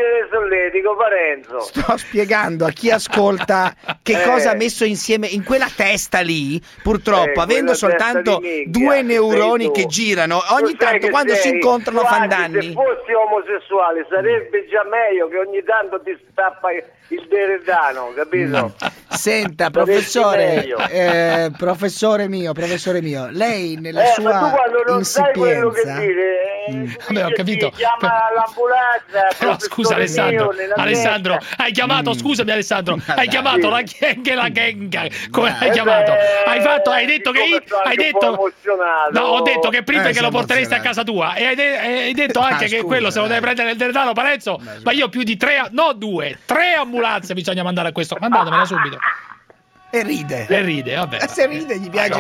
sto spiegando a chi ascolta che cosa ha messo insieme in quella testa lì, purtroppo avendo soltanto due neuroni che girano ogni tanto quando si incontrano fan danni. Se fossi omosessuale sarebbe già meglio che ogni tanto ti stappa il deredano, capito? Senta, professore mio, lei nella sua ma tu quando non sai quello che dire, ho capito. Chiama l'ambulanza. Però scusa Alessandro, hai chiamato, scusami Alessandro, hai chiamato la gang, come hai chiamato? Hai detto che no, ho detto che prima che lo porteresti a casa tua e hai detto anche che quello se lo deve prendere il deredano Parenzo, ma io più di 3 ambulanze bisogna mandare a questo, mandatemela subito. E ride, vabbè. Se ride gli piace.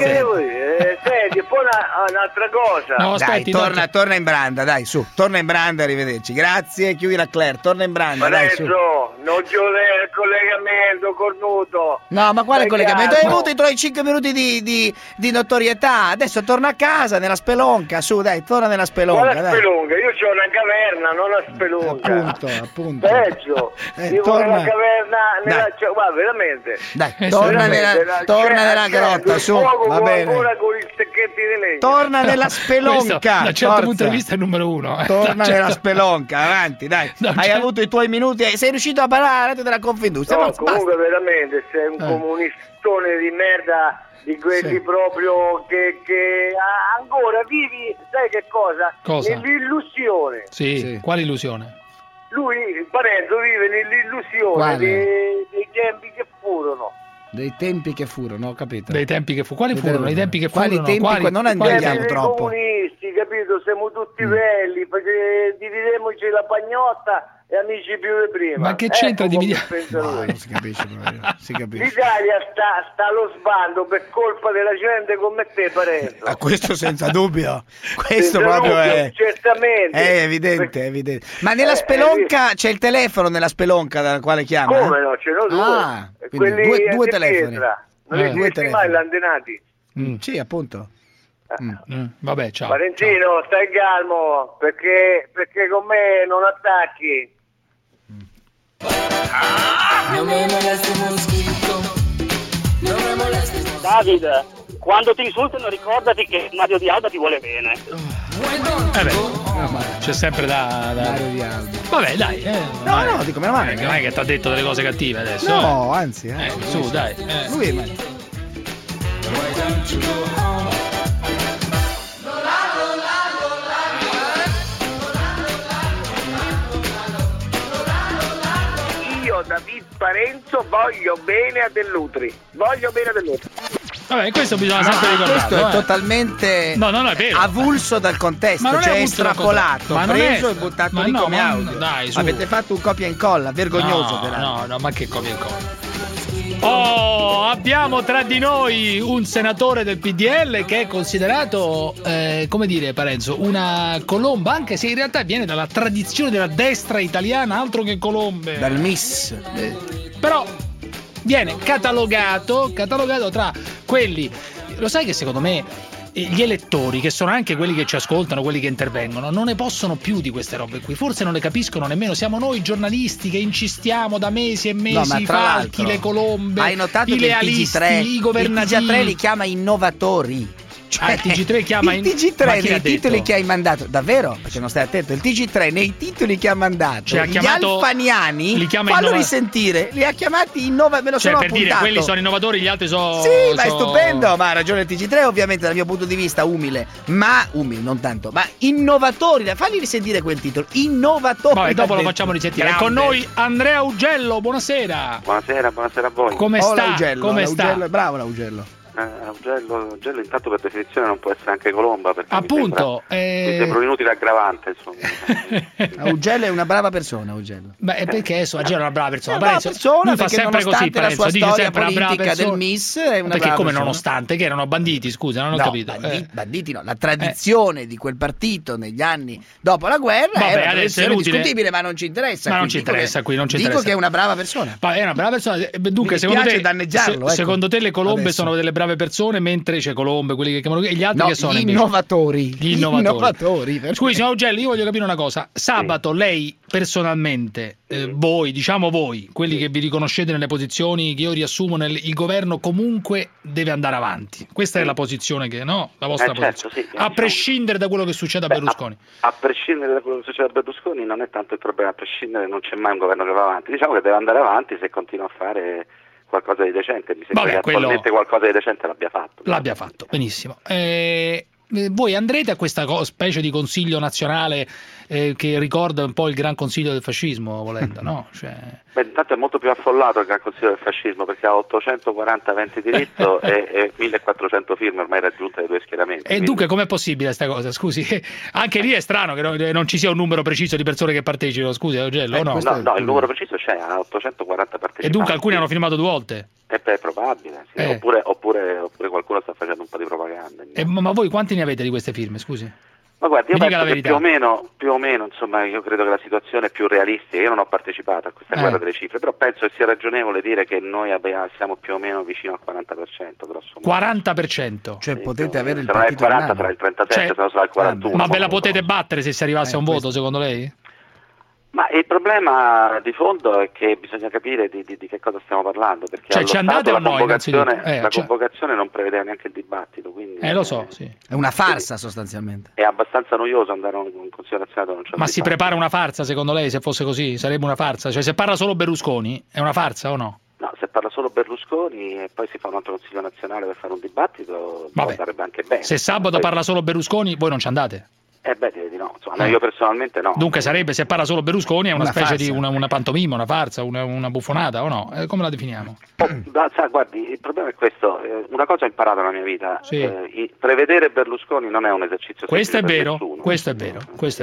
Senti, poi un'altra cosa. No, aspetti, dai, torna in branda, dai, su. Torna in branda, arrivederci. Grazie, chiudi la Claire, torna in branda, dai, su. Non c'è il collegamento cornuto. No, ma quale collegamento? Hai avuto i tuoi 5 minuti di notorietà. Adesso torna a casa nella spelonca, su, dai, torna nella spelonca. Quale spelonca? Io c'ho una caverna, non una spelonca. Appunto. Peggio. Vivo nella caverna, guarda, veramente. Dai, torna nella grotta, su, va bene. Con i stecchetti di legno. Torna nella spelonca. Da un certo punto di vista è il numero 1. Torna nella spelonca, avanti, dai. Hai avuto i tuoi minuti, sei riuscito a parlare della Confindustria. No, comunque veramente sei un comunistone di merda, di quelli proprio che ancora vivi, sai che cosa? Nell'illusione. Sì, quale illusione? Lui, Parenzo, vive nell'illusione dei tempi che furono. Dei tempi che furono, ho capito. Dei tempi che furono. Quali furono? I tempi che furono? Non andiamo troppo. Comunisti, capito? Siamo tutti belli, perché dividemmoci la pagnotta e amici più di prima. Ma che c'entra dividiamo? Non si capisce proprio. L'Italia sta allo sbando per colpa della gente come te, Parenzo. Questo senza dubbio. Questo proprio è certamente. È evidente. Ma nella spelonca c'è il telefono nella spelonca dalla quale chiama? Come no? Ce n'ho due. Due telefoni. Non li conosci mai l'antenati? Sì, appunto. Vabbè, ciao. Valentino, stai calmo, perché con me non attacchi. Non mi molesti moschito, non mi molesti. Davide, quando ti insultano ricordati che Mario Di Alba ti vuole bene. C'è sempre da Mario Di Alba. Vabbè, dai. No, dico meno male. Non è che ti ha detto delle cose cattive adesso. No, anzi. Su, dai. Lui è meglio. David Parenzo voglio bene a Dell'Utri. Vabbè, questo bisogna sempre ricordarlo. Questo è totalmente no, è vero. avulso dal contesto, cioè estrapolato, preso e buttato lì come audio. Dai, su. Avete fatto un copia e incolla, vergognoso peraltro. No, ma che copia e incolla. Abbiamo tra di noi un senatore del PDL che è considerato, come dire, Parenzo, una colomba, anche se in realtà viene dalla tradizione della destra italiana, altro che colombe. Dal MIS. Però viene catalogato tra quelli. Lo sai che secondo me gli elettori, che sono anche quelli che ci ascoltano, quelli che intervengono, non ne possono più di queste robe qui, forse non le capiscono nemmeno, siamo noi giornalisti che insistiamo da mesi e mesi, i falchi, le colombe, hai notato i lealisti, i governativi. Il TG3 li chiama innovatori. Cioè, il TG3 chiama il TG3 nei titoli che hai mandato, davvero? Perché non stai attento, il TG3 nei titoli che ha mandato, cioè, gli alfaniani, fallo risentire, li ha chiamati me lo sono per appuntato. Dire, quelli sono innovatori, gli altri sono... Sì, ma è stupendo, ma ha ragione il TG3, ovviamente dal mio punto di vista umile, non tanto, ma innovatori, falli risentire quel titolo, innovatori. Vabbè, dopo lo facciamo risentire. Con noi Andrea Augello, buonasera. Buonasera a voi. Come sta? Come sta? Bravo l'Augello. Augello intanto per definizione non può essere anche Colomba, perché appunto mi sembra un'inutile aggravante, insomma. Augello è una brava persona, Augello. Beh, perché Augello è una brava persona? Lui fa sempre così, la sua storia politica del Miss è una perché brava come persona. Nonostante che erano banditi, scusa, non ho capito. Banditi no, la tradizione di quel partito negli anni dopo la guerra è una tradizione discutibile, ma non ci interessa. Ma non ci interessa qui, non ci interessa. Dico che è una brava persona. È una brava persona. Dunque, secondo te le colombe sono delle brave persone, mentre c'è colombe, quelli che chiamano, e gli altri che sono gli innovatori. Scusi, signor Augello, io voglio capire una cosa. Sabato lei personalmente, voi, quelli che vi riconoscete nelle posizioni che io riassumo, il governo comunque deve andare avanti. Questa è la posizione che, no? La vostra posizione. Sì, a prescindere da quello che succede a Berlusconi. A prescindere da quello che succede a Berlusconi non è tanto il problema, a prescindere non c'è mai un governo che va avanti. Diciamo che deve andare avanti se continua a fare qualcosa di decente. Mi sembra che attualmente qualcosa di decente l'abbia fatto. Benissimo. Voi andrete a questa specie di consiglio nazionale che ricorda un po' il gran consiglio del fascismo, volendo, no? Beh, intanto è molto più affollato il gran consiglio del fascismo, perché ha 840 aventi diritto e 1400 firme ormai raggiunte dai due schieramenti. E dunque com'è possibile questa cosa? Scusi, anche lì è strano che non ci sia un numero preciso di persone che partecipano, scusi Augello, no? No, il numero preciso c'è, ha 840 partecipanti. E dunque alcuni hanno firmato 2 volte? È probabile, sì. Oppure qualcuno sta facendo un po' di propaganda. Ma voi quanti ne avete di queste firme, scusi? Ma guardi, io penso che più o meno, insomma, io credo che la situazione è più realistica. Io non ho partecipato a questa guerra delle cifre, però penso che sia ragionevole dire che noi siamo più o meno vicino al 40%. Grosso modo. 40%? Cioè potete avere il partito. Se non è il 40 tra il 37 se non sarà il 41. Ma ve la potete battere se si arrivasse a un voto, secondo lei? Ma il problema di fondo è che bisogna capire di che cosa stiamo parlando, perché ci andate o no? La convocazione non prevedeva neanche il dibattito, quindi lo so, sì. È una farsa sostanzialmente. È abbastanza noioso andare a un consiglio nazionale dove non c'è. Ma si prepara una farsa, secondo lei, se fosse così? Sarebbe una farsa? Cioè se parla solo Berlusconi, è una farsa o no? No, se parla solo Berlusconi e poi si fa un altro consiglio nazionale per fare un dibattito, sarebbe anche bene. Se sabato parla solo Berlusconi, voi non ci andate? Direi di no, insomma, io personalmente no. Dunque sarebbe, se parla solo Berlusconi, è una specie di una pantomima, una farsa, una buffonata o no? Come la definiamo? Guardi, il problema è questo, una cosa ho imparato nella mia vita, prevedere Berlusconi non è un esercizio questo è vero, nessuno. Questo è vero.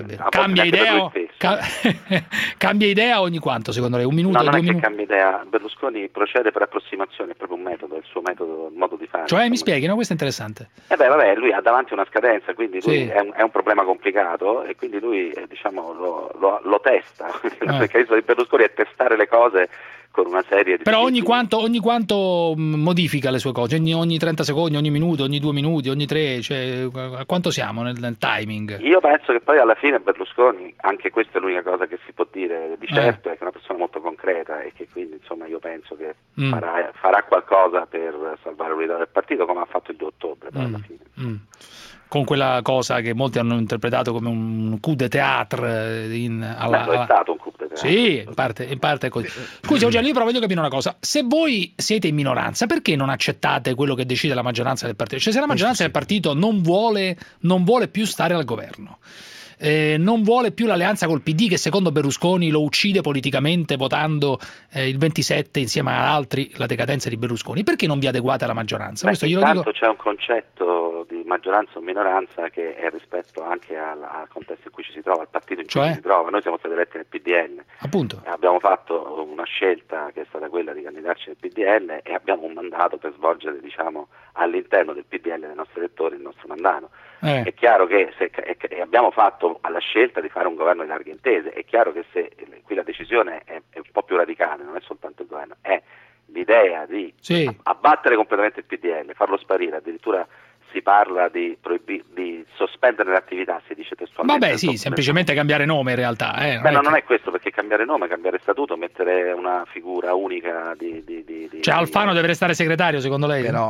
Cambia idea ogni quanto, secondo lei? Un minuto? No, non è che cambia idea, Berlusconi procede per approssimazione, è proprio un metodo, è il suo metodo, il modo di fare. Cioè, mi spieghi, no? Questo è interessante. Lui ha davanti una scadenza, quindi lui è un problema complicato e quindi lui lo testa. Il meccanismo di Berlusconi è testare le cose con una serie di... Però ogni quanto modifica le sue cose, ogni 30 secondi, ogni minuto, ogni 2 minuti, ogni 3, cioè a quanto siamo nel timing? Io penso che poi alla fine Berlusconi, anche questa è l'unica cosa che si può dire di certo, è che è una persona molto concreta e che quindi insomma io penso che farà qualcosa per salvare l'unità del partito, come ha fatto il 2 ottobre alla fine. Con quella cosa che molti hanno interpretato come un coup de théâtre. È stato un coup de théâtre. Sì, in parte è così. Scusi, Augello, io però voglio capire una cosa. Se voi siete in minoranza, perché non accettate quello che decide la maggioranza del partito? Cioè se la maggioranza del partito non vuole più stare al governo, non vuole più l'alleanza col PD che secondo Berlusconi lo uccide politicamente votando il 27 insieme ad altri la decadenza di Berlusconi, perché non vi adeguate alla maggioranza? Intanto c'è un concetto di maggioranza o minoranza che è rispetto anche al contesto in cui ci si trova, al partito in cui ci si trova. Noi siamo stati eletti nel PDL, appunto. Abbiamo fatto una scelta che è stata quella di candidarci nel PDL e abbiamo un mandato per svolgere all'interno del PDL dei nostri elettori il nostro mandato. È chiaro che abbiamo fatto la scelta di fare un governo di larghe intese, è chiaro che se qui la decisione è un po' più radicale, non è soltanto il governo, è l'idea di abbattere completamente il PDL, farlo sparire, addirittura si parla di sospendere le attività, si dice testualmente. Vabbè sì, semplicemente cambiare nome in realtà. Non è questo, perché cambiare nome, cambiare statuto, mettere una figura unica di Cioè Alfano deve restare segretario secondo lei? Però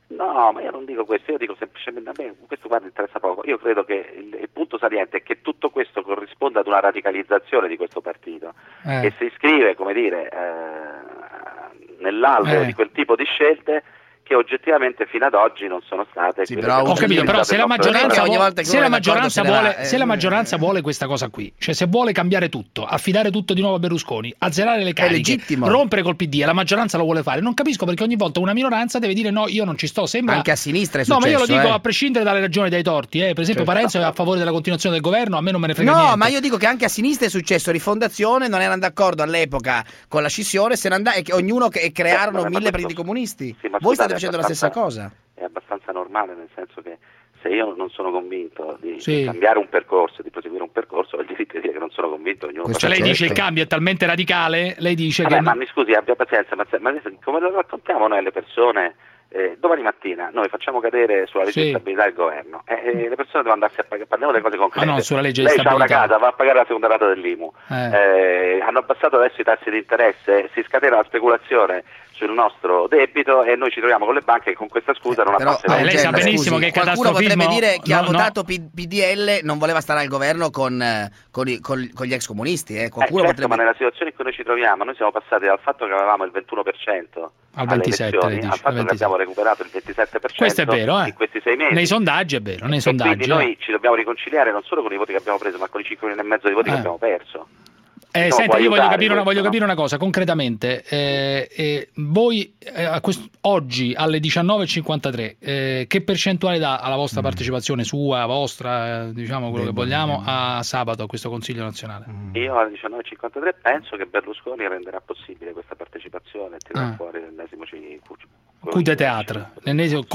No, ma io non dico questo, io dico semplicemente, a me questo guarda interessa poco. Io credo che il punto saliente è che tutto questo corrisponda ad una radicalizzazione di questo partito, che si iscrive, come dire, nell'alveo di quel tipo di scelte che oggettivamente fino ad oggi non sono state. Sì, però, ho capito, però se la maggioranza vuole questa cosa qui, cioè se vuole cambiare tutto, affidare tutto di nuovo a Berlusconi, azzerare le cariche, rompere col PD, e la maggioranza lo vuole fare, non capisco perché ogni volta una minoranza deve dire no, io non ci sto. Sembra anche a sinistra è successo. No, ma io lo dico a prescindere dalle ragioni e dai torti, per esempio Parenzo è a favore della continuazione del governo, a me non me ne frega niente. No, ma io dico che anche a sinistra è successo. Rifondazione non erano d'accordo all'epoca con la scissione, se ne andava, e ognuno crearono 1000 partiti comunisti. Sì, voi state facendo la stessa cosa. È abbastanza normale, nel senso che se io non sono convinto di cambiare un percorso, di proseguire un percorso, ho il diritto di dire che non sono convinto. Cioè lei dice il cambio è talmente radicale, lei dice che... Ma mi scusi, abbia pazienza, ma come lo raccontiamo noi alle persone? Domani mattina noi facciamo cadere sulla legge di stabilità il governo, le persone devono andarsi a pagare, parliamo delle cose concrete. No, sulla legge di lei stabilità. Lei ha una casa, va a pagare la seconda rata dell'IMU, hanno abbassato adesso i tassi di interesse, si scatena la speculazione sul nostro debito e noi ci troviamo con le banche che con questa scusa non abbasseranno. Lei sa benissimo che qualcuno potrebbe dire che ha votato PDL non voleva stare al governo con gli ex comunisti. Qualcuno potrebbe... ma nella situazione in cui noi ci troviamo, noi siamo passati dal fatto che avevamo il 21% al 27%, al fatto che abbiamo recuperato il 27%. Questo è vero, in questi 6 mesi. Nei sondaggi è vero, nei sondaggi. Quindi noi ci dobbiamo riconciliare non solo con i voti che abbiamo preso, ma con i 5 milioni e mezzo di voti che abbiamo perso. Senta, io voglio capire una cosa concretamente. Voi oggi alle 19:53 che percentuale dà alla vostra partecipazione, sua, vostra, diciamo quello che vogliamo, a sabato a questo Consiglio nazionale? Io alle 19:53 penso che Berlusconi renderà possibile questa partecipazione e tirerà fuori l'ennesimo coup de théâtre, l'ennesimo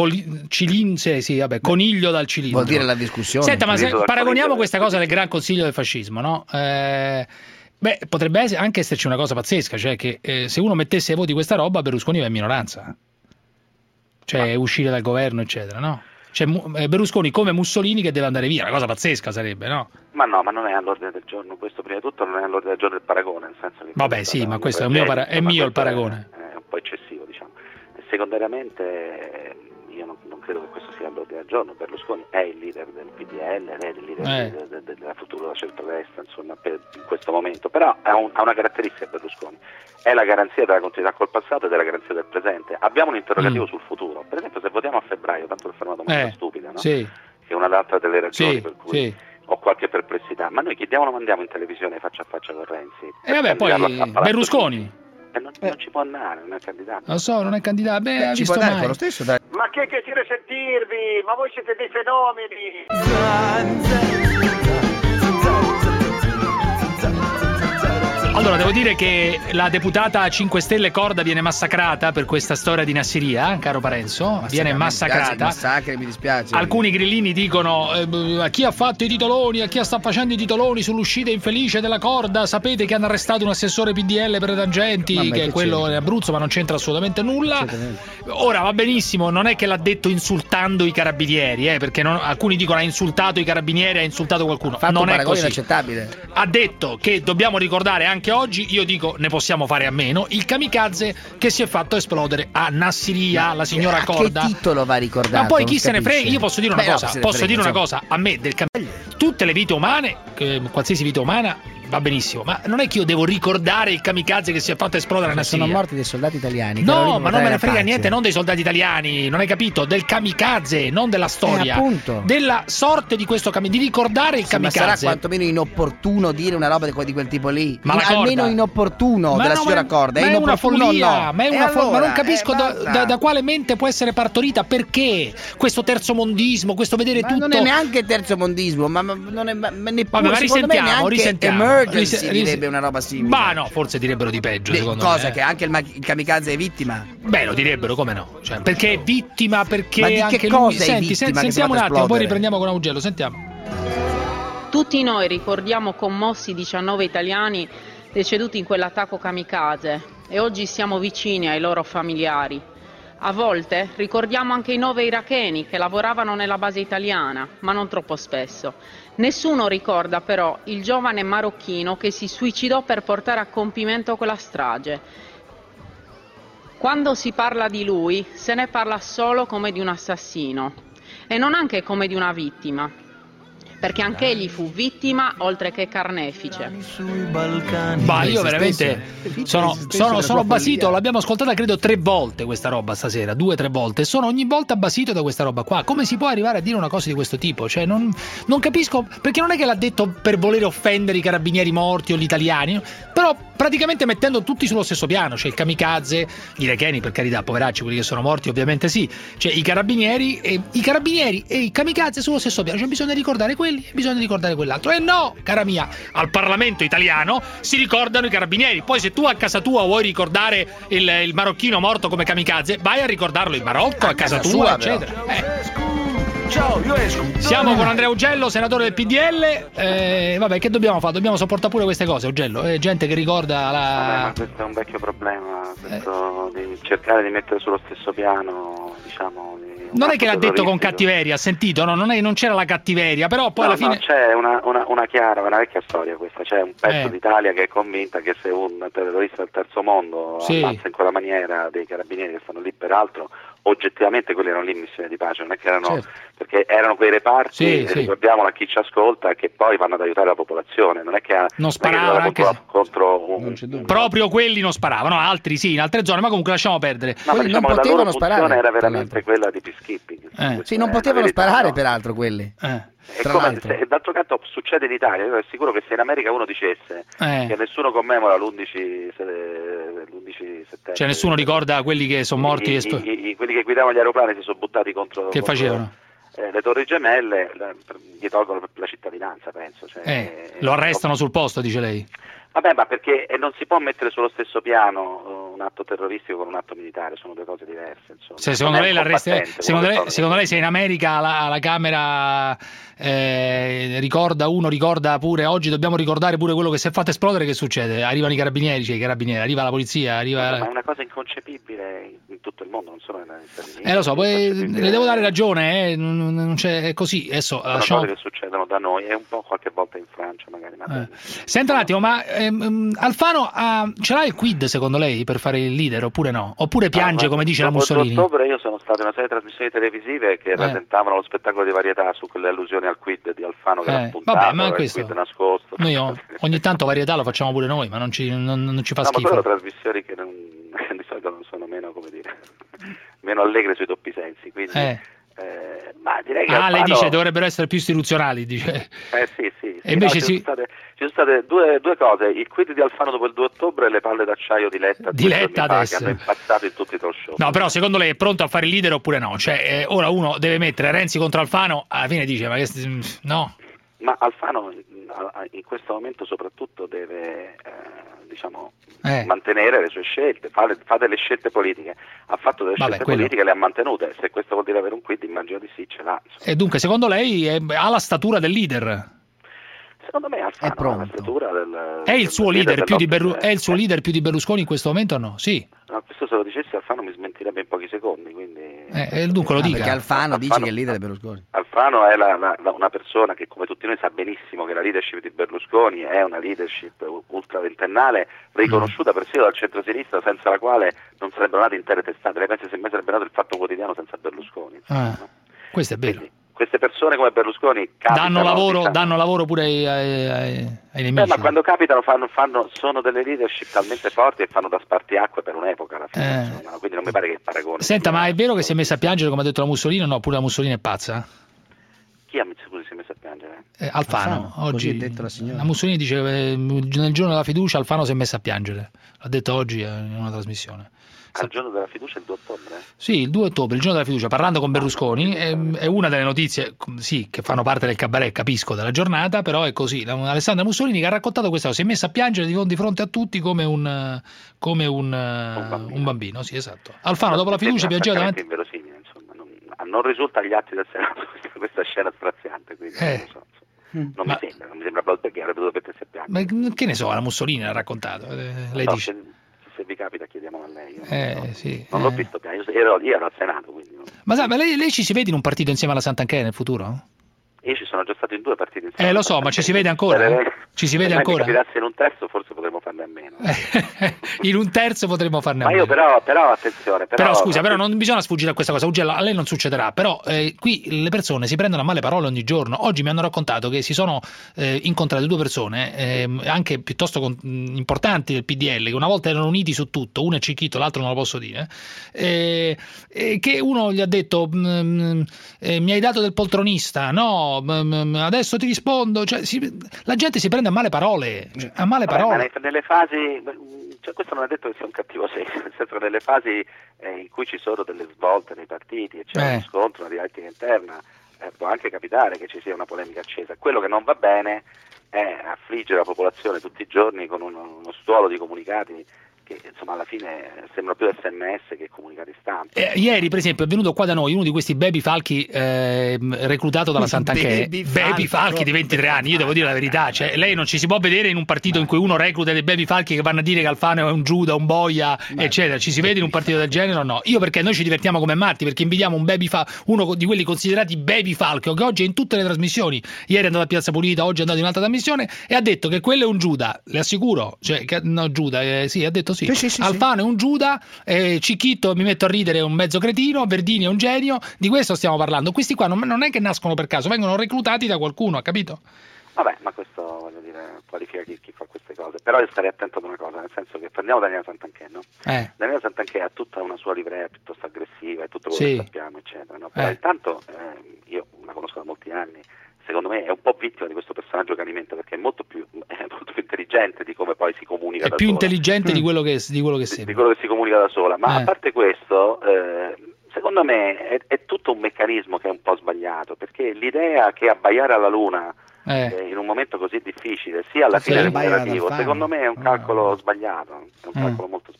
coniglio dal cilindro. Vuol dire la discussione. Senta, ma se paragoniamo questa cosa del Gran Consiglio del fascismo, no? Potrebbe anche esserci una cosa pazzesca, cioè che se uno mettesse ai voti questa roba, Berlusconi va in minoranza, cioè uscire dal governo, eccetera, no? Cioè Berlusconi come Mussolini che deve andare via, una cosa pazzesca sarebbe, no? Ma no, ma non è all'ordine del giorno, questo prima di tutto non è all'ordine del giorno del paragone, nel senso che... Vabbè sì, ma questo è mio il paragone. È un po' eccessivo, diciamo. E secondariamente io non credo che questo sia all'ordine del giorno. Berlusconi è il leader del PDL, è il leader della futura centrodestra, insomma, in questo momento, però ha una caratteristica Berlusconi, è la garanzia della continuità col passato e della garanzia del presente. Abbiamo un interrogativo sul futuro, per esempio se votiamo a febbraio, tanto per fare una domanda stupida, no? Sì. Che è un'altra delle ragioni per cui ho qualche perplessità, ma noi chi diavolo mandiamo in televisione faccia a faccia con Renzi? E vabbè, poi Berlusconi non ci può andare, non è candidato. Lo so, non è candidato. Ci può andare lo stesso, dai. Ma che piacere sentirvi, ma voi siete dei fenomeni. Allora, devo dire che la deputata 5 Stelle Corda viene massacrata per questa storia di Nassiria, caro Parenzo, viene massacrata. Massacre, mi dispiace. Alcuni grillini dicono a chi ha fatto i titoloni, a chi sta facendo i titoloni sull'uscita infelice della Corda, sapete che hanno arrestato un assessore PDL per le tangenti, che è quello in Abruzzo, ma non c'entra assolutamente nulla. Ora va benissimo, non è che l'ha detto insultando i carabinieri, perché alcuni dicono ha insultato i carabinieri, ha insultato qualcuno. Non è così. Inaccettabile. Ha detto che dobbiamo ricordare anche oggi, io dico ne possiamo fare a meno, il kamikaze che si è fatto esplodere a Nassiria, la signora Corda. Che titolo va ricordato? Ma poi chi se ne frega? Io posso dire una cosa, a me del kamikaze, tutte le vite umane, qualsiasi vita umana va benissimo, ma non è che io devo ricordare il kamikaze che si è fatto esplodere a Nassiria. Sono morti dei soldati italiani. No, ma non me ne frega niente, non dei soldati italiani, non hai capito? Del kamikaze, non della storia, della sorte di questo kamikaze, di ricordare il kamikaze. Ma sarà quantomeno inopportuno dire una roba di quel tipo lì? Ma almeno inopportuno della signora Corda. È una follia, ma non capisco da quale mente può essere partorita, perché questo terzomondismo, questo vedere tutto. Non è neanche terzomondismo, ma non è neppure. Ma risentiamo. Direbbe una roba simile. Ma no, forse direbbero di peggio, secondo me. Cosa che anche il kamikaze è vittima? Beh, lo direbbero, come no? Cioè, perché è vittima, perché ma di anche che cosa lui... è vittima? Sentiamo un attimo, poi riprendiamo con Augello, sentiamo. Tutti noi ricordiamo commossi 19 italiani deceduti in quell'attacco kamikaze e oggi siamo vicini ai loro familiari. A volte ricordiamo anche i 9 iracheni che lavoravano nella base italiana, ma non troppo spesso. Nessuno ricorda però il giovane marocchino che si suicidò per portare a compimento quella strage. Quando si parla di lui, se ne parla solo come di un assassino e non anche come di una vittima, perché anche egli fu vittima oltre che carnefice. Ma io veramente sono basito, l'abbiamo ascoltata credo 3 volte questa roba stasera, 2 o 3 volte, sono ogni volta basito da questa roba qua. Come si può arrivare a dire una cosa di questo tipo? Cioè non capisco, perché non è che l'ha detto per volere offendere i carabinieri morti o gli italiani, però praticamente mettendo tutti sullo stesso piano, cioè il kamikaze, gli iracheni per carità, poveracci, quelli che sono morti ovviamente sì, cioè i carabinieri e i kamikaze sullo stesso piano, cioè bisogna ricordare quelli e bisogna ricordare quell'altro. E no, cara mia, al Parlamento italiano si ricordano i carabinieri, poi se tu a casa tua vuoi ricordare il marocchino morto come kamikaze, vai a ricordarlo in Marocco, a casa tua, eccetera. Ciao, io esco. Siamo con Andrea Augello, senatore del PDL. Vabbè, che dobbiamo fare? Dobbiamo sopportare pure queste cose, Augello. Gente che ricorda ma questo è un vecchio problema, questo di cercare di mettere sullo stesso piano, diciamo. Non è che l'ha detto con cattiveria, ha sentito? No, non c'era la cattiveria, però poi alla fine. No, c'è una chiara, una vecchia storia questa. C'è un pezzo d'Italia che è convinta che se un terrorista del terzo mondo ammazza in quella maniera dei carabinieri che stanno lì, peraltro oggettivamente quelli erano lì in missione di pace, non è che erano, perché erano quei reparti, ricordiamolo a chi ci ascolta, che poi vanno ad aiutare la popolazione, non è che non sparavano anche contro proprio quelli non sparavano, altri sì, in altre zone, ma comunque lasciamo perdere. No, quelli diciamo, non potevano sparare, era veramente quella di peacekeeping. Sì, non potevano sparare peraltro quelli. D'altro canto succede in Italia, io sono sicuro che se in America uno dicesse che nessuno commemora l'11 settembre, cioè nessuno ricorda quelli che sono morti, quelli che guidavano gli aeroplani si sono buttati contro che facevano? Le Torri Gemelle, gli tolgono la cittadinanza, penso. Lo arrestano sul posto, dice lei? Vabbè, ma perché non si può mettere sullo stesso piano un atto terroristico con un atto militare, sono due cose diverse. Secondo lei se in America alla Camera ricorda pure, oggi dobbiamo ricordare pure quello che si è fatto esplodere, che succede? Arrivano i carabinieri, arriva la polizia, ma è una cosa inconcepibile in tutto il mondo, non solo negli Stati Uniti. Lo so, poi le devo dare ragione, non c'è così. Adesso sono cose che succedono da noi e un po' qualche volta in Francia magari. Senta un attimo, ma Alfano ce l'ha il quid secondo lei per fare il leader oppure no? Oppure piange come dice la Mussolini? A ottobre io sono stato in una serie di trasmissioni televisive che rappresentavano lo spettacolo di varietà su quelle allusioni al quid di Alfano che era spuntato, vabbè, ma questo, il quid nascosto. Noi ogni tanto varietà lo facciamo pure noi, ma non ci fa schifo. Ma sono trasmissioni che di solito non sono meno, come dire, meno allegre sui doppi sensi, quindi ma direi che lei dice dovrebbero essere più istituzionali, dice. Sì. E invece ci sono state due cose, il quid di Alfano dopo il 2 ottobre e le palle d'acciaio di Letta adesso che hanno impazzato in tutti i talk show. No, però secondo lei è pronto a fare il leader oppure no? Cioè ora uno deve mettere Renzi contro Alfano, alla fine dice ma che no? Ma Alfano in questo momento soprattutto deve mantenere le sue scelte, fa delle scelte politiche, ha fatto delle scelte politiche, le ha mantenute, se questo vuol dire avere un quid immagino di sì, ce l'ha. E dunque secondo lei ha la statura del leader? Secondo me Alfano ha la statura è il suo leader più di Berlusconi in questo momento o no? Sì. No, questo se lo dicessi Alfano mi smentirebbe in pochi secondi, quindi dunque lo dica. Perché Alfano dice che è il leader di Berlusconi. Alfano è una persona che, come tutti noi, sa benissimo che la leadership di Berlusconi è una leadership ultraventennale riconosciuta persino dal centro-sinistra, senza la quale non sarebbero nate intere testate. Lei pensa se mai sarebbe nato il Fatto Quotidiano senza Berlusconi? Questo è vero. Quindi, queste persone come Berlusconi danno lavoro pure ai nemici. Ma quando capitano sono delle leadership talmente forti e fanno da spartiacque per un'epoca alla fine, quindi non mi pare che il paragone. Senta, ma è vero che si è messa a piangere come ha detto la Mussolini o no? Pure la Mussolini è pazza? Chi si è messo a piangere? Alfano. Oggi detto la signora. La Mussolini dice che nel giorno della fiducia Alfano si è messo a piangere, l'ha detto oggi in una trasmissione. Al giorno della fiducia, il 2 ottobre? Sì, il 2 ottobre, il giorno della fiducia, parlando con Berlusconi, è una delle notizie, sì, che fanno parte del cabaret, capisco, della giornata, però è così. Alessandra Mussolini che ha raccontato questa cosa, si è messa a piangere di fronte a tutti come un bambino, sì, esatto. Alfano dopo la fiducia piangeva davanti. Inverosimile, insomma, non risulta agli atti del Senato questa scena straziante, quindi non lo so. Non mi sembra proprio perché avrebbe dovuto mettersi a piangere. Ma che ne so, la Mussolini l'ha raccontato, lei dice. Se vi capita chiediamolo a lei. Sì, non l'ho visto più, io ero al Senato, quindi. Ma lei ci si vede in un partito insieme alla Santanchè nel futuro? io ci sono già stato in 2 partite insieme. Lo so, ma ci si vede ancora? Ci si vede ancora? Se mi capitasse in un terzo forse potremmo farne a meno. In un terzo potremmo farne a meno. Ma io però attenzione. Però scusa, però non bisogna sfuggire a questa cosa. Augello, a lei non succederà, però qui le persone si prendono a male parole ogni giorno. Oggi mi hanno raccontato che si sono incontrate 2 persone, anche piuttosto importanti del PDL, che una volta erano uniti su tutto, uno è Cicchito, l'altro non lo posso dire, che uno gli ha detto mi hai dato del poltronista, no, adesso ti rispondo, cioè, la gente si prende a male parole, parole. Nelle fasi, cioè, questo non è detto che sia un cattivo segno, nel senso che nelle fasi in cui ci sono delle svolte nei partiti e c'è uno scontro, una dialettica interna, può anche capitare che ci sia una polemica accesa. Quello che non va bene è affliggere la popolazione tutti i giorni con uno stuolo di comunicati che insomma alla fine sembrano più SMS che comunicati stampa. Ieri per esempio è venuto qua da noi uno di questi baby falchi reclutato dalla Sant'Anché, baby falchi di 23 anni, io devo dire la verità, cioè, lei non ci si può vedere in un partito in cui uno recluta dei baby falchi che vanno a dire che Alfano è un Giuda, un boia, eccetera, ci si vede in un partito del genere o no? Io perché noi ci divertiamo come matti, perché invidiamo un uno di quelli considerati baby falchi, che oggi è in tutte le trasmissioni, ieri è andato a Piazza Pulita, oggi è andato in un'altra trasmissione e ha detto che quello è un Giuda, le assicuro, cioè, no Giuda, sì, ha detto sì. Alfano è un Giuda, Cicchitto mi metto a ridere, è un mezzo cretino, Verdini è un genio, di questo stiamo parlando. Questi qua non è che nascono per caso, vengono reclutati da qualcuno, ha capito? Vabbè, ma questo voglio dire qualifica chi fa queste cose, però io starei attento ad una cosa, nel senso che prendiamo Daniela Sant'Anché, no? Daniela Sant'Anché ha tutta una sua livrea piuttosto aggressiva e tutto quello che sappiamo, eccetera, no? Però intanto io la conosco da molti anni, secondo me è un po' vittima di questo personaggio che alimenta, perché è molto più intelligente di come poi si comunica da sola. È più intelligente di quello che sembra. Di quello che si comunica da sola, ma a parte questo, secondo me è tutto un meccanismo che è un po' sbagliato, perché l'idea che abbaiare alla luna in un momento così difficile sia alla fine del narrativo, secondo me è un calcolo sbagliato, è un calcolo molto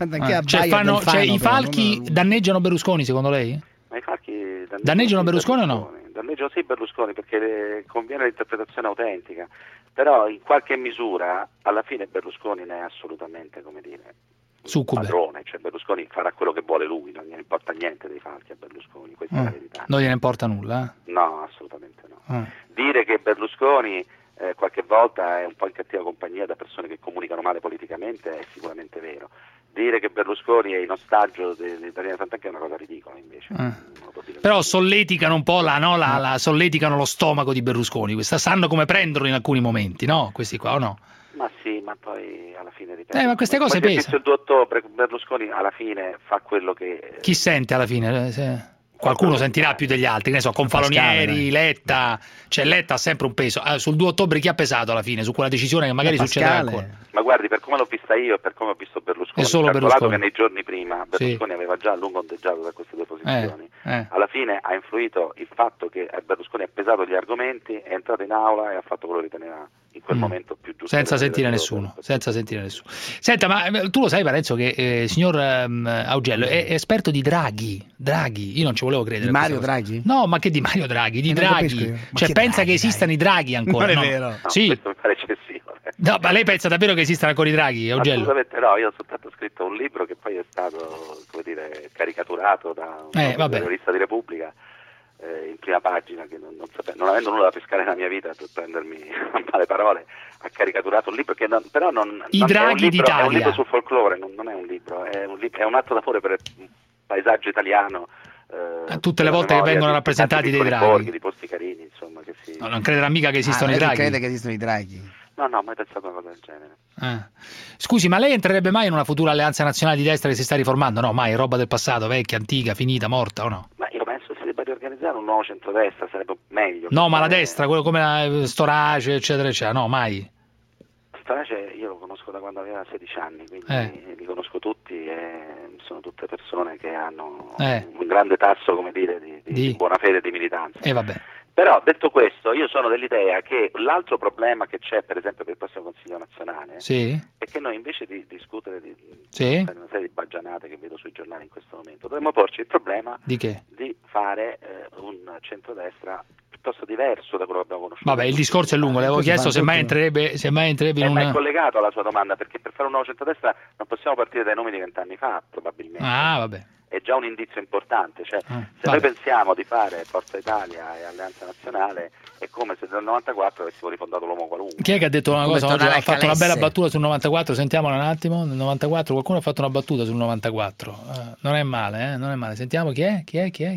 sbagliato. I falchi danneggiano Berlusconi, secondo lei? Ma i falchi danneggiano Berlusconi o no? Danneggiano sì Berlusconi, perché conviene l'interpretazione autentica, però in qualche misura alla fine Berlusconi ne è assolutamente, come dire, padrone, cioè Berlusconi farà quello che vuole lui, non gliene importa niente dei falchi a Berlusconi, questa è la verità. Non gliene importa nulla? No, assolutamente no. Dire che Berlusconi qualche volta è un po' in cattiva compagnia da persone che comunicano male politicamente è sicuramente vero. Dire che Berlusconi è in ostaggio di Daniela Sant'Anché è una cosa ridicola, invece. Però solleticano un po' solleticano lo stomaco di Berlusconi, sanno come prenderlo in alcuni momenti, no? Questi qua o no? Ma sì, ma poi alla fine ripeto. Ma queste cose pesano. Il 2 ottobre Berlusconi alla fine fa quello che... Chi sente alla fine? Qualcuno sentirà più degli altri, che ne so, Confalonieri, Letta, cioè Letta ha sempre un peso. Sul 2 ottobre chi ha pesato alla fine? Su quella decisione che magari succederà ancora? Ma guardi, per come l'ho vista io e per come ho visto Berlusconi, è solo calcolato che nei giorni prima Berlusconi aveva già a lungo ondeggiato da queste 2 posizioni, alla fine ha influito il fatto che Berlusconi ha pesato gli argomenti, è entrato in aula e ha fatto quello che riteneva in quel momento più giusto. Senza sentire nessuno. Senta, ma tu lo sai Parenzo che signor Augello è esperto di Draghi, io non ci volevo credere. Di Mario Draghi? No, ma che di Mario Draghi? Di Draghi. Cioè pensa che esistano i Draghi ancora? Non è vero. No, sì. Questo mi pare eccessivo. No, ma lei pensa davvero che esistano ancora i Draghi, Augello? Assolutamente no, io ho soltanto scritto un libro che poi è stato, come dire, caricaturato da un giornalista di Repubblica in prima pagina, che non avendo nulla da pescare nella mia vita per prendermi a male parole, ha caricaturato un libro che però non I Draghi d'Italia. È un libro sul folklore, non è un libro, è un atto d'amore per il paesaggio italiano. Tutte le volte che vengono rappresentati dei Draghi, borghi, di posti carini, insomma, che si... non crederà mica che esistano i Draghi. Non crede che esistano i Draghi? No, mai pensato a una cosa del genere. Scusi, ma lei entrerebbe mai in una futura alleanza nazionale di destra che si sta riformando? No, mai, roba del passato, vecchia, antica, finita, morta o no? Ma io penso si debba riorganizzare un nuovo centrodestra, sarebbe meglio. No, ma la destra, quello come Storace, eccetera, eccetera, no, mai. Storace io lo conosco da quando aveva 16 anni, quindi li conosco tutti e sono tutte persone che hanno un grande tasso, come dire, di buona fede e di militanza. Vabbè. Però detto questo, io sono dell'idea che l'altro problema che c'è per esempio per il prossimo Consiglio nazionale è che noi invece di discutere di una serie di baggianate che vedo sui giornali in questo momento, dovremmo porci il problema di fare un centrodestra piuttosto diverso da quello che abbiamo conosciuto. Vabbè, il discorso è lungo, le avevo chiesto se mai entrerebbe in ma è collegato alla sua domanda, perché per fare un nuovo centrodestra non possiamo partire dai nomi di 20 anni fa, probabilmente. Vabbè. è già un indizio importante, cioè se noi pensiamo di fare Forza Italia e Alleanza Nazionale è come se nel 94 avessimo rifondato l'uomo qualunque. Chi è che ha detto una cosa? Oggi ha fatto una bella battuta sul 94, sentiamola un attimo. Nel 94 qualcuno ha fatto una battuta sul 94, non è male, non è male. Sentiamo chi è?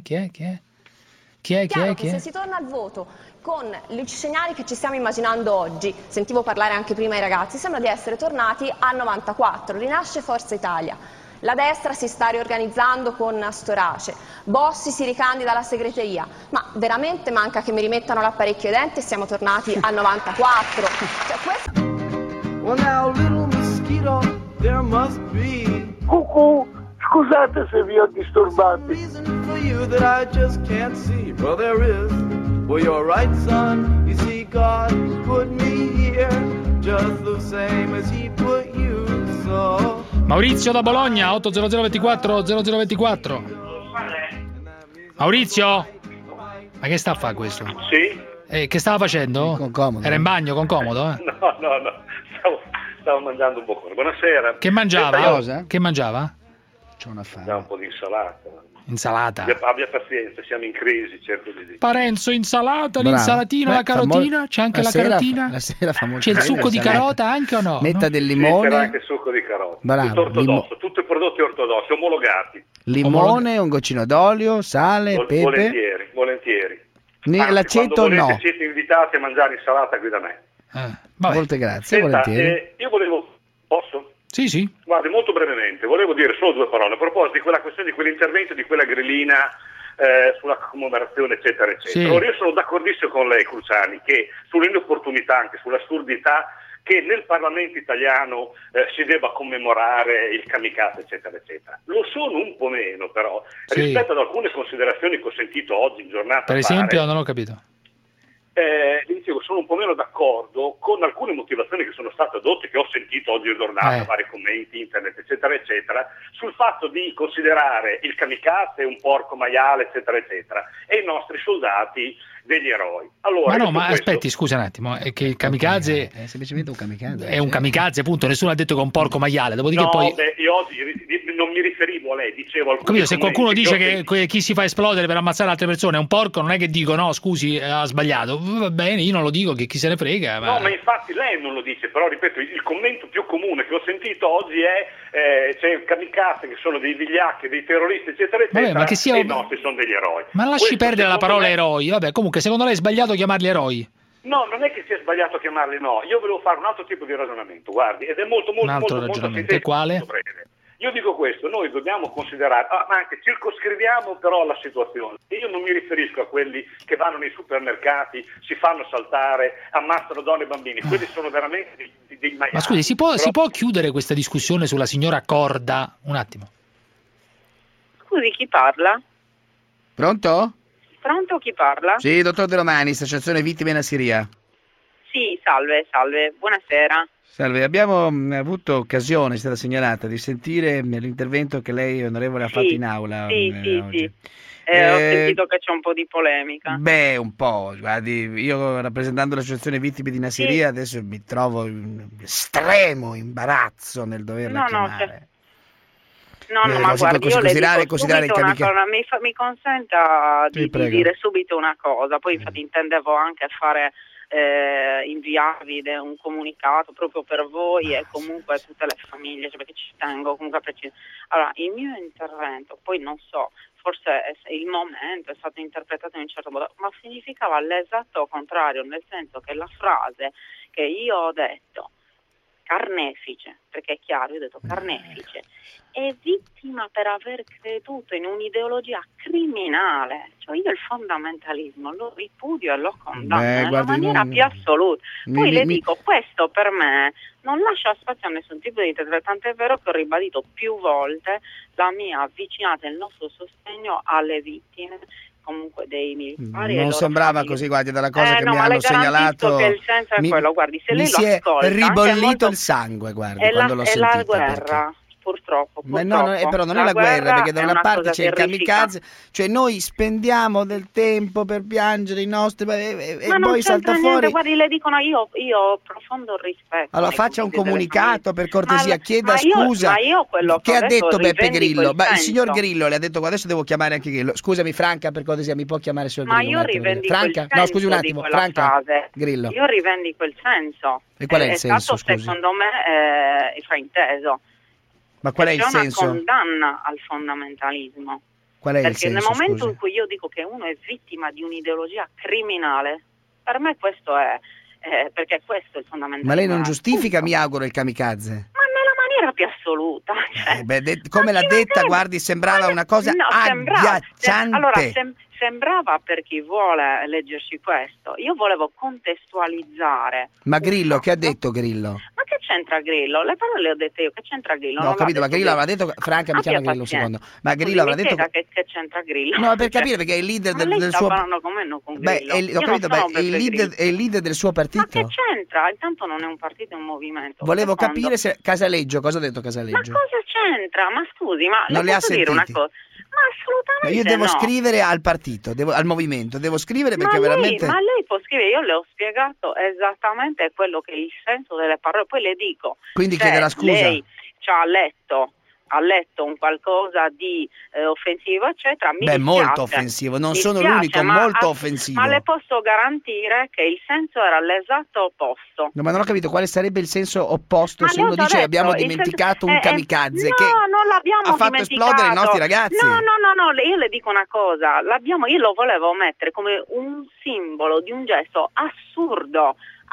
Se si torna al voto con gli scenari che ci stiamo immaginando oggi, sentivo parlare anche prima i ragazzi, sembra di essere tornati al 94, rinasce Forza Italia. La destra si sta riorganizzando con Storace, Bossi si ricandida alla segreteria, ma veramente manca che mi rimettano l'apparecchio ai denti e siamo tornati al 94. Well, now, little mosquito, there must be Cucù, scusate se vi ho disturbato. reason for you that I just can't see. Well, there is. Well, you're right, son. You see, God put me here just the same as he put you, so. Maurizio da Bologna, 80024 0024. Maurizio? Ma che sta a fare questo? Sì? Che stava facendo? Con comodo. Era in bagno con comodo? No. Stavo mangiando un boccone. Buonasera. Che mangiava? Cosa? Che mangiava? C'ho una fame. Un po' di insalata. Insalata. Abbia pazienza, siamo in crisi, cerco di dire. Parenzo, insalata, l'insalatina, la carotina, c'è anche la carotina? La sera fa molto c'è il succo di carota anche o no? Metta del C'era limone. anche il succo di carota. Bravo, Tutto ortodosso, tutti i prodotti ortodossi, omologati. Limone, un goccino d'olio, sale, pepe. Volentieri. L'aceto quando no. volete, siete invitati a mangiare insalata qui da me. Molte grazie, Senta, volentieri. io volevo... Posso? Sì. Guardi, molto brevemente, volevo dire solo due parole a proposito di quella questione, di quell'intervento, di quella grillina sulla commemorazione, eccetera, eccetera. Sì. Allora, io sono d'accordissimo con lei, Cruciani, che sull'inopportunità, anche sull'assurdità, che nel Parlamento italiano si debba commemorare il kamikaze, eccetera, eccetera. Lo sono un po' meno, però, rispetto ad alcune considerazioni che ho sentito oggi in giornata. Per esempio, non ho capito. Vi dicevo, sono un po' meno d'accordo con alcune motivazioni che sono state adotte, che ho sentito oggi in giornata, vari commenti, internet, eccetera, eccetera, sul fatto di considerare il kamikaze un porco maiale, eccetera, eccetera, e i nostri soldati degli eroi. Allora, ma aspetti, scusa un attimo, è che il kamikaze è semplicemente un kamikaze. È un kamikaze, appunto, nessuno ha detto che è un porco maiale, dopodiché poi... io oggi non mi riferivo a lei, dicevo alcuni Capito, se qualcuno dice che chi si fa esplodere per ammazzare altre persone è un porco, non è che dico no, scusi, ha sbagliato. Va bene, io non lo dico, che chi se ne frega. No, ma infatti lei non lo dice, però ripeto, il commento più comune che ho sentito oggi è c'è il kamikaze che sono dei vigliacchi, dei terroristi, eccetera, eccetera, ma che sia... e i nostri sono degli eroi. Ma lasci perdere la parola eroi, vabbè, comunque secondo lei è sbagliato chiamarli eroi? No, non è che sia sbagliato chiamarli, no, io volevo fare un altro tipo di ragionamento, guardi, ed è molto ragionamento, e quale? Breve. Io dico questo, noi dobbiamo considerare, ma anche circoscriviamo però la situazione. Io non mi riferisco a quelli che vanno nei supermercati, si fanno saltare, ammazzano donne e bambini, quelli sono veramente dei maiali. Ma scusi, si può chiudere questa discussione sulla signora Corda? Un attimo. Scusi, chi parla? Pronto? Pronto, chi parla? Sì, dottor De Romani, Associazione Vittime Nassiria. Sì, salve, buonasera. Salve, abbiamo avuto occasione, è stata segnalata, di sentire l'intervento che lei, onorevole, ha fatto in aula. Sì. Oggi. Ho sentito che c'è un po' di polemica. Beh, un po', guardi, io rappresentando l'associazione Vittime di Nassiria adesso mi trovo in estremo imbarazzo nel doverla chiamare. No, ma guardi, io le dico considerare subito una cosa, mi consenta di dire subito una cosa, poi infatti intendevo anche fare inviarvi un comunicato proprio per voi e comunque a tutte le famiglie, cioè perché ci tengo comunque a precisare. Allora, il mio intervento, poi non so, forse il momento è stato interpretato in un certo modo, ma significava l'esatto contrario, nel senso che la frase che io ho detto, carnefice, perché è chiaro, io ho detto carnefice, è vittima per aver creduto in un'ideologia criminale, cioè io il fondamentalismo lo ripudio e lo condanno nella maniera più assoluta. Poi le dico, questo per me non lascia spazio a nessun tipo di intervento, tant'è vero che ho ribadito più volte la mia vicinanza e il nostro sostegno alle vittime comunque dei militari. Non sembrava così, guardi, dalla cosa che mi hanno segnalato. Che il senso è quello, guardi, se lei lo ascolta, si è ribollito il sangue, guardi, quando l'ho sentito. È la guerra purtroppo. Ma no, però non è la guerra, perché da una parte c'è il kamikaze, cioè noi spendiamo del tempo per piangere i nostri e poi salta fuori. Guardi, le dicono io ho profondo rispetto. Allora faccia un comunicato per cortesia, chieda scusa. Ma io quello che ha detto Beppe Grillo? Ma il signor Grillo le ha detto, adesso devo chiamare anche Grillo. Scusami Franca, per cortesia, mi può chiamare il signor Grillo? Ma io rivendico Franca? il senso, no, scusi un attimo, Franca. Grillo. Io rivendico il senso. E qual è il senso, scusi? Secondo me è frainteso. Ma qual è il senso? C'è una condanna al fondamentalismo. Qual è perché il senso, nel momento scusi? in cui io dico che uno è vittima di un'ideologia criminale, per me questo è perché questo è il fondamentalismo. Ma lei non giustifica, mi auguro, il kamikaze? Ma nella maniera più assoluta. Cioè, come l'ha detta, guardi, sembrava una cosa agghiacciante. Allora, sembrava, per chi vuole leggerci questo, io volevo contestualizzare. Ma Grillo, che ha detto Grillo? Ma che c'entra Grillo? Le parole le ho dette io, che c'entra Grillo? No, ho capito, ma Grillo aveva detto, Franca mi chiama Grillo un secondo, ma Grillo aveva detto... che c'entra Grillo? No, per capire, perché è il leader del suo... parlando con me, non con Grillo. Ho capito, è il leader del suo partito. Ma che c'entra? Intanto non è un partito, è un movimento. Volevo capire se Casaleggio, cosa ha detto Casaleggio? Ma cosa c'entra? Ma scusi, ma non le ha sentiti? Dire una cosa? Ma assolutamente io devo scrivere al partito, al movimento, devo scrivere perché veramente... Ma lei può scrivere, io le ho spiegato esattamente quello che è il senso delle parole, poi le dico... Quindi chiede la scusa? Lei ci ha letto un qualcosa di offensivo, eccetera. Molto offensivo, non sono l'unico, molto offensivo. Ma le posso garantire che il senso era l'esatto opposto. No, ma non ho capito quale sarebbe il senso opposto se uno dice abbiamo dimenticato un kamikaze che non l'abbiamo ha fatto esplodere i nostri ragazzi. No, io le dico una cosa, io lo volevo mettere come un simbolo di un gesto assurdo.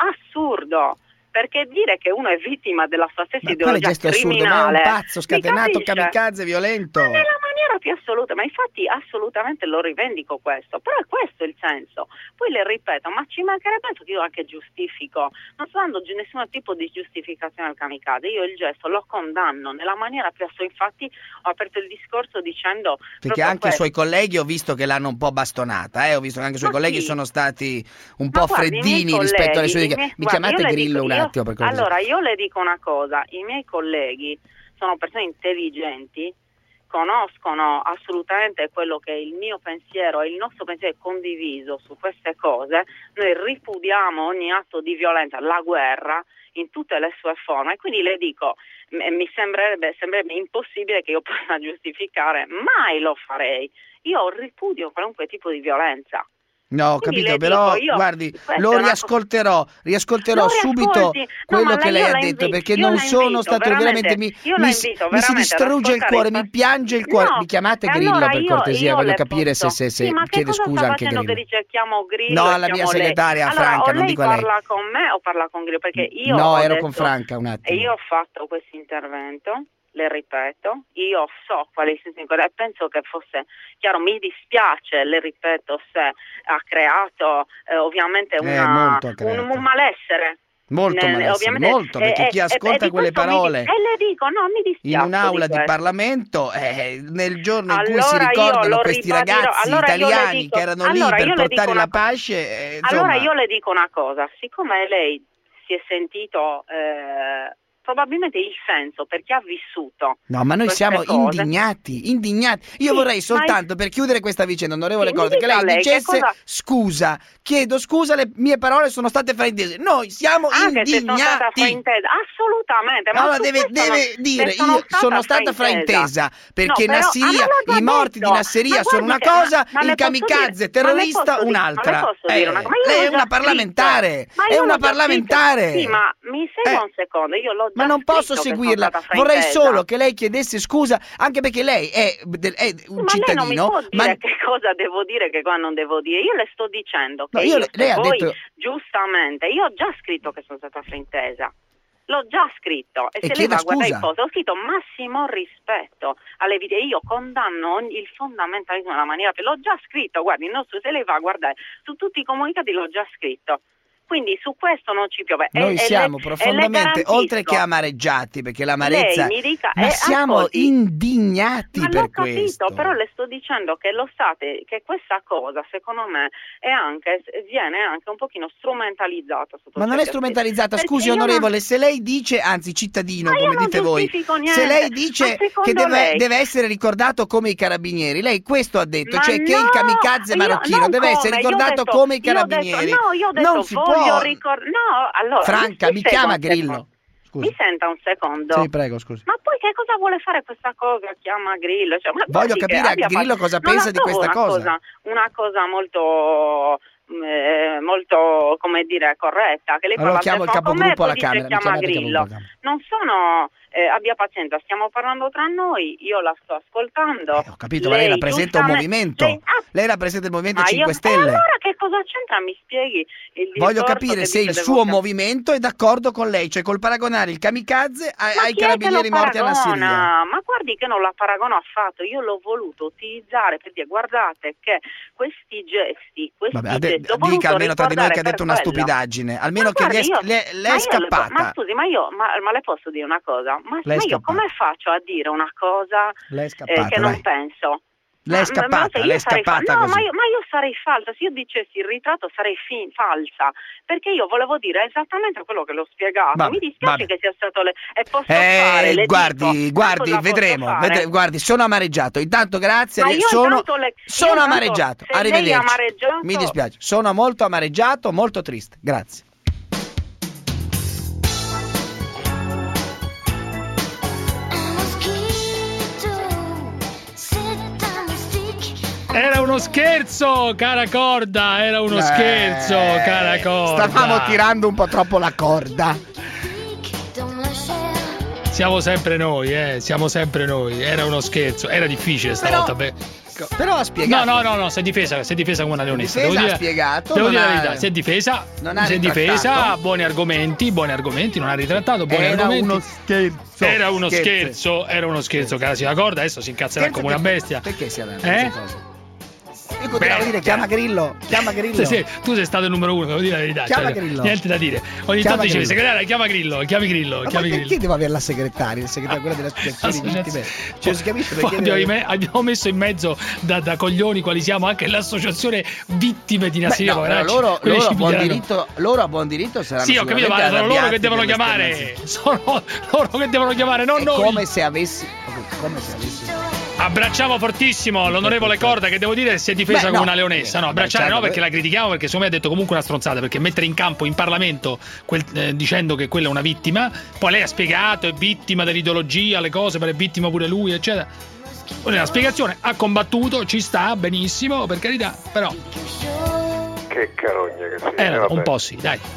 Perché dire che uno è vittima della sua stessa ideologia criminale... Ma è un pazzo scatenato, kamikaze violento. Ma nella maniera più assoluta, ma infatti assolutamente lo rivendico questo, però è questo il senso. Poi le ripeto, ma ci mancherebbe, io anche giustifico, non sto dando nessun tipo di giustificazione al kamikaze, io il gesto lo condanno nella maniera più assoluta, infatti ho aperto il discorso dicendo... Perché anche i suoi colleghi ho visto che l'hanno un po' bastonata, ho visto che anche i suoi colleghi sono stati un po' freddini rispetto alle sue... Mi chiamate Grillo un attimo? Allora, io le dico una cosa, i miei colleghi sono persone intelligenti, conoscono assolutamente quello che è il mio pensiero e il nostro pensiero è condiviso su queste cose, noi ripudiamo ogni atto di violenza, la guerra in tutte le sue forme, e quindi le dico, mi sembrerebbe impossibile che io possa giustificare, mai lo farei, io ripudio qualunque tipo di violenza. No, ho capito, però guardi, lo riascolterò subito quello che lei ha detto, perché non sono stato veramente mi si distrugge il cuore, mi piange il cuore. Mi chiamate Grillo per cortesia, voglio capire se chiede scusa anche Grillo. Che ricerchiamo Grillo? No, alla mia segretaria Franca, non dico a lei. Parla con me o parla con Grillo? Perché io no, ero con Franca un attimo. E io ho fatto questo intervento. Le ripeto, io so qual è il senso e penso che fosse chiaro, mi dispiace, le ripeto, se ha creato ovviamente un malessere. Molto malessere, molto, perché chi ascolta quelle parole le dico, no, mi dispiace, in un'aula di Parlamento, nel giorno in cui si ricordano questi ragazzi italiani che erano lì per portare la pace, allora io le dico una cosa, siccome lei si è sentito... probabilmente il senso, perché ha vissuto. No, ma noi siamo indignati. Io vorrei soltanto, per chiudere questa vicenda, onorevole Corte, che lei dicesse scusa, chiedo scusa, le mie parole sono state fraintese. Noi siamo indignati. Assolutamente. Ma allora deve dire, io sono stata fraintesa, perché Nassiriya, i morti di Nassiriya sono una cosa, il kamikaze terrorista un'altra. Lei è una parlamentare, Sì, ma mi segua un secondo, io l'ho ma non posso seguirla, vorrei solo che lei chiedesse scusa, anche perché lei è un cittadino. Lei non mi può dire che cosa devo dire, che cosa non devo dire. Io le sto dicendo che lei ha detto... giustamente, io ho già scritto che sono stata fraintesa. L'ho già scritto e se lei va a guardare il post, ho scritto massimo rispetto alle vite. Io condanno il fondamentalismo nella maniera che l'ho già scritto. Guardi, se lei va a guardare su tutti i comunicati l'ho già scritto. Quindi su questo non ci piove. Noi siamo profondamente, oltre che amareggiati, perché l'amarezza, ma siamo indignati per questo. L'ho capito, però le sto dicendo che lo state, che questa cosa secondo me viene anche un pochino strumentalizzata. Ma non è strumentalizzata, scusi onorevole, se lei dice, anzi cittadino come dite voi, se lei dice che deve essere ricordato come i carabinieri, lei questo ha detto, cioè che il kamikaze marocchino deve essere ricordato come i carabinieri. Io ho detto, non si può. Allora, Franca, mi chiama Grillo. Scusi. Mi senta un secondo. Sì, prego, scusi. Ma poi che cosa vuole fare questa cosa? Chiama Grillo. Cioè, voglio capire a Grillo cosa pensa di questa cosa. Una cosa molto come dire corretta, che lei allora chiamo il capogruppo alla Camera, chiama Grillo. Non sono abbia pazienza, stiamo parlando tra noi, io la sto ascoltando. Ho capito, ma lei rappresenta un movimento. Lei rappresenta il Movimento 5 Stelle. Allora che cosa c'entra? Mi spieghi il voglio capire se il suo movimento è d'accordo con lei, cioè col paragonare il kamikaze ai carabinieri morti a Nassiriya. Ma guardi che non la paragono affatto, io l'ho voluto utilizzare per dire guardate che questi gesti, dica almeno tra di noi che ha detto una stupidaggine, almeno che lei è scappata. Ma scusi, ma le posso dire una cosa? Ma io come faccio a dire una cosa che non penso? Lei è scappata, no, ma io sarei falsa, se io dicessi il ritratto sarei falsa, perché io volevo dire esattamente quello che l'ho spiegato. Mi dispiace che sia stato guardi, vedremo, guardi, sono amareggiato. Intanto grazie, sono amareggiato. Arrivederci. Mi dispiace, sono molto amareggiato, molto triste. Grazie. Era uno scherzo, cara Corda, era uno scherzo, cara Corda. Stavamo tirando un po' troppo la corda. Siamo sempre noi, siamo sempre noi. Era uno scherzo, era difficile stavolta. Però ha spiegato. No, si è difesa come una leonessa. Ha spiegato. Devo dire la verità, si è difesa, buoni argomenti, non ha ritrattato, buoni argomenti. Era uno scherzo, cara signora Corda, adesso si incazzerà come una bestia. Perché si ha detto queste cose? Io continuavo a dire chiama Grillo. Sì, tu sei stato il numero uno, devo dire la verità. Chiama Grillo. Niente da dire. Ogni tanto dicevi, segretaria, chiama Grillo. Ma perché devo avere la segretaria? Il segretario, quella delle associazioni vittime. Cioè, si capisce perché abbiamo messo in mezzo da coglioni quali siamo anche l'associazione vittime di Nassiriya. Loro a buon diritto saranno. Sì, ho capito, ma sono loro che devono chiamare. Sono loro che devono chiamare, non noi. Come se avessi. Abbracciamo fortissimo l'onorevole Corda, che devo dire si è difesa come una leonessa. No, abbracciare no, perché la critichiamo, perché secondo me ha detto comunque una stronzata, perché mettere in campo in Parlamento dicendo che quella è una vittima, poi lei ha spiegato è vittima dell'ideologia, le cose, per è vittima pure lui, eccetera. La spiegazione ha combattuto, ci sta benissimo, per carità, però che carogna che sia. Un po' sì, dai.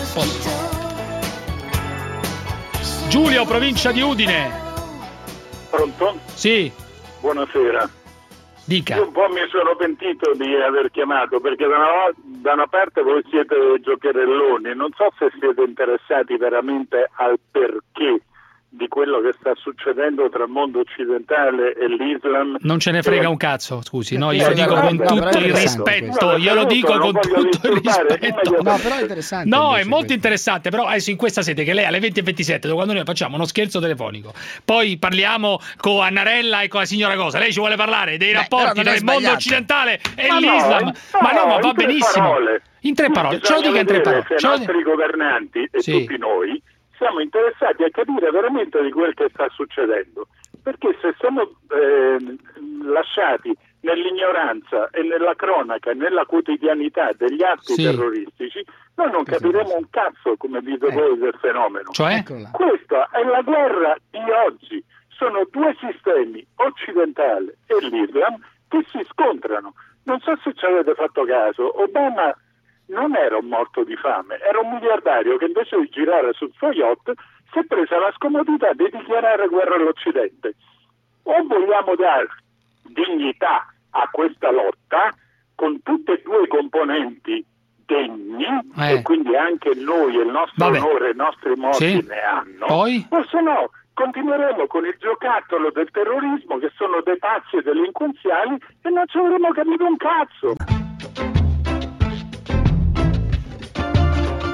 Giulio, provincia di Udine. Pronto? Sì. Buonasera. Dica. Io un po' mi sono pentito di aver chiamato, perché da una parte voi siete giocherelloni, non so se siete interessati veramente al perché di quello che sta succedendo tra il mondo occidentale e l'Islam. Non ce ne frega un cazzo, scusi, no, io lo dico con tutto il rispetto, glielo dico con tutto il rispetto. No, però è interessante. No, è molto interessante, però adesso in questa sede che lei alle 20:27, quando noi facciamo uno scherzo telefonico, poi parliamo con Annarella e con la signora Cosa, lei ci vuole parlare dei rapporti tra il mondo occidentale e l'Islam. Ma va benissimo. In tre parole, ce lo dica in tre parole. Se i nostri governanti e tutti noi siamo interessati a capire veramente di quel che sta succedendo, perché se siamo lasciati nell'ignoranza e nella cronaca e nella quotidianità degli atti terroristici, noi non capiremo un cazzo, come dite voi, del fenomeno. Cioè? Questa è la guerra di oggi, sono due sistemi, occidentale e l'Islam, che si scontrano. Non so se ci avete fatto caso, Obama non era un morto di fame, era un miliardario che invece di girare sul suo yacht si è presa la scomodità di dichiarare guerra all'Occidente. O vogliamo dare dignità a questa lotta con tutte e due i componenti degni, e quindi anche noi e il nostro onore, i nostri morti ne hanno, o se no continueremo con il giocattolo del terrorismo, che sono dei pazzi e delinquenziali, e non ci avremo capito un cazzo.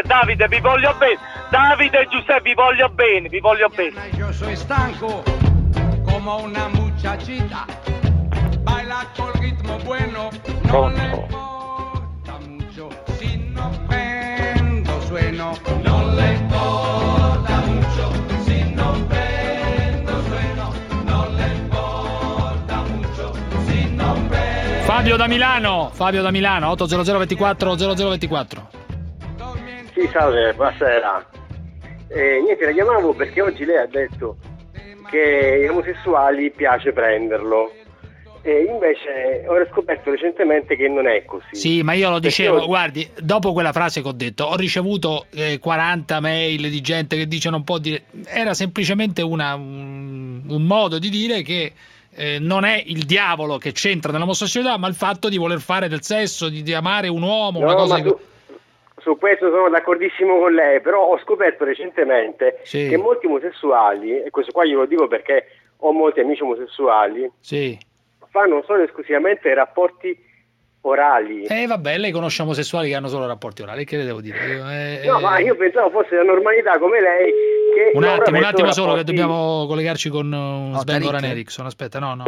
Davide, vi voglio bene. Davide e Giuseppe, vi voglio bene, vi voglio bene. Yo soy stanco como una muchachita. Baila con ritmo bueno. No le importa mucho si no prendo sueno. No le importa mucho si no prendo sueno. No le importa mucho si no prendo. Fabio da Milano, 800 24 0024. Sì, salve, buonasera. Niente, la chiamavo perché oggi lei ha detto che agli omosessuali piace prenderlo. E invece ho scoperto recentemente che non è così. Sì, ma io lo dicevo, guardi, dopo quella frase che ho detto, ho ricevuto 40 mail di gente che dice non può dire, era semplicemente un modo di dire che non è il diavolo che c'entra nell'omosessualità, ma il fatto di voler fare del sesso, di amare un uomo, una cosa su questo sono d'accordissimo con lei, però ho scoperto recentemente che molti omosessuali, e questo qua glielo dico perché ho molti amici omosessuali, fanno solo e esclusivamente rapporti orali. Vabbè, lei conosce omosessuali che hanno solo rapporti orali, che le devo dire? No, ma io pensavo fosse la normalità come lei. Che un attimo solo, che dobbiamo collegarci con Sven Goran Eriksson. Aspetta, no,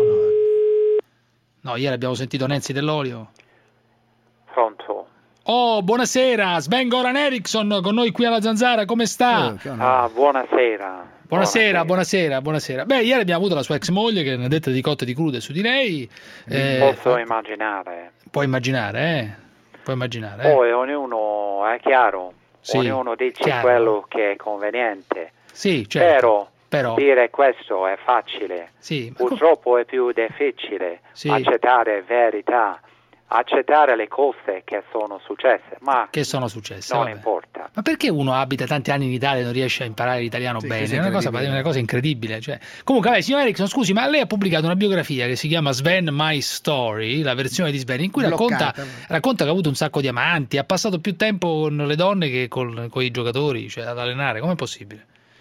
ieri abbiamo sentito Nancy Dell'Olio. Pronto? Oh, buonasera, Sven Goran Eriksson con noi qui alla Zanzara, come sta? Buonasera. Buonasera. Beh, ieri abbiamo avuto la sua ex moglie che ne ha dette di cotte e di crude su di lei. Posso immaginare. Puoi immaginare. Poi ognuno, è chiaro, ognuno dice quello che è conveniente. Sì, certo. Però dire questo è facile. Sì, purtroppo è più difficile accettare verità. Accettare le cose che sono successe, ma non importa. Ma perché uno abita tanti anni in Italia e non riesce a imparare l'italiano bene? È una cosa incredibile. Comunque, vabbè, signor Eriksson, scusi, ma lei ha pubblicato una biografia che si chiama Sven My Story, la versione di Sven, in cui racconta che ha avuto un sacco di amanti, ha passato più tempo con le donne che con i giocatori, cioè ad allenare. Com'è possibile?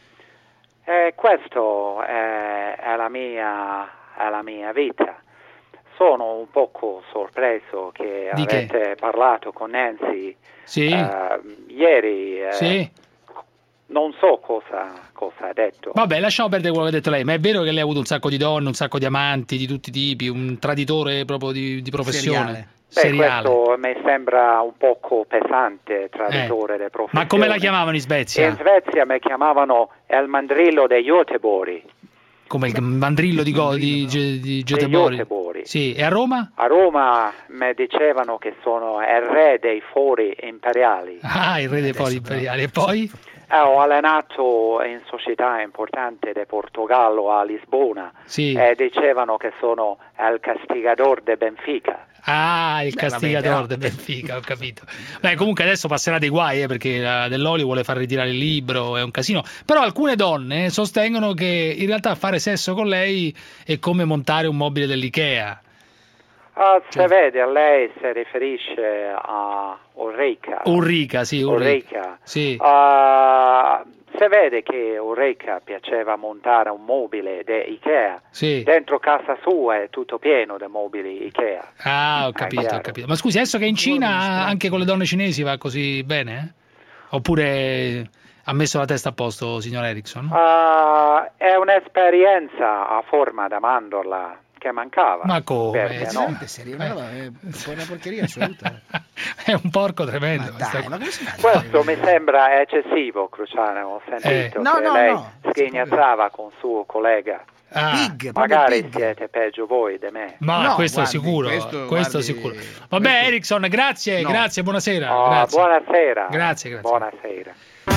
Questo è la mia vita. Sono un poco sorpreso che avete parlato con Nancy ieri. Non so cosa ha detto. Vabbè, lasciamo perdere quello che ha detto lei, ma è vero che lei ha avuto un sacco di donne, un sacco di amanti di tutti i tipi, un traditore proprio di professione? Seriale. Questo mi sembra un poco pesante, traditore di professione. Ma come la chiamavano in Svezia? In Svezia mi chiamavano il mandrillo dei Göteborg. Come il mandrillo di Göteborg? Sì, e a Roma? A Roma mi dicevano che sono il re dei fori imperiali. Ah, il re dei fori imperiali. E poi? Ho allenato in società importante di Portogallo a Lisbona e dicevano che sono il castigador de Benfica. Ah, il castigatore del Benfica, ho capito. Beh, comunque adesso passerà dei guai, perché Dell'Olio vuole far ritirare il libro, è un casino. Però alcune donne sostengono che in realtà fare sesso con lei è come montare un mobile dell'Ikea. Se vede, a lei si riferisce a Ulrika. Ulrika. Sì. Se vede che Ulrika piaceva montare un mobile di Ikea, dentro casa sua è tutto pieno di mobili Ikea. Ah, ho capito. Ma scusi, adesso che in Cina anche con le donne cinesi va così bene? Oppure ha messo la testa a posto, signor Eriksson? È un'esperienza a forma da mandorla che mancava. Ma come? È una porcheria assoluta. È un porco tremendo. Ma come si fa? Questo mi sembra eccessivo, Cruciano. Ho sentito che lei sghignazzava con suo collega. Magari siete peggio voi di me. Ma questo è sicuro. Questo è sicuro. Vabbè, Eriksson, grazie, buonasera. Buonasera. Grazie. Buonasera.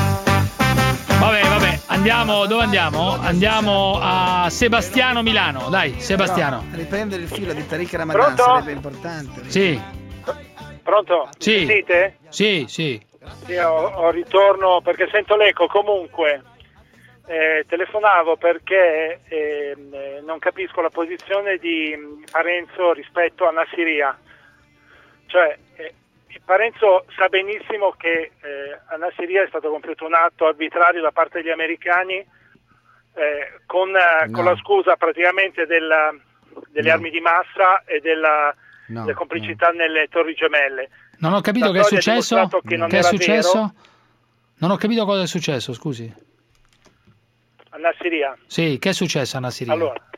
Vabbè, andiamo, dove andiamo? Andiamo a Sebastiano Milano, dai, Sebastiano. Però, riprendere il filo di Tariq Ramadan sarebbe importante. Sì. Pronto? Sì. Sentite? Sì. Io ritorno perché sento l'eco, comunque telefonavo perché non capisco la posizione di Parenzo rispetto a Nassiriya. Cioè, Parenzo sa benissimo che a Nassiriya è stato compiuto un atto arbitrario da parte degli americani con la scusa praticamente delle armi di massa e della complicità nelle Torri Gemelle. Non ho capito che è successo. Che è successo? Non ho capito cosa è successo, scusi. A Nassiriya. Sì, che è successo a Nassiriya?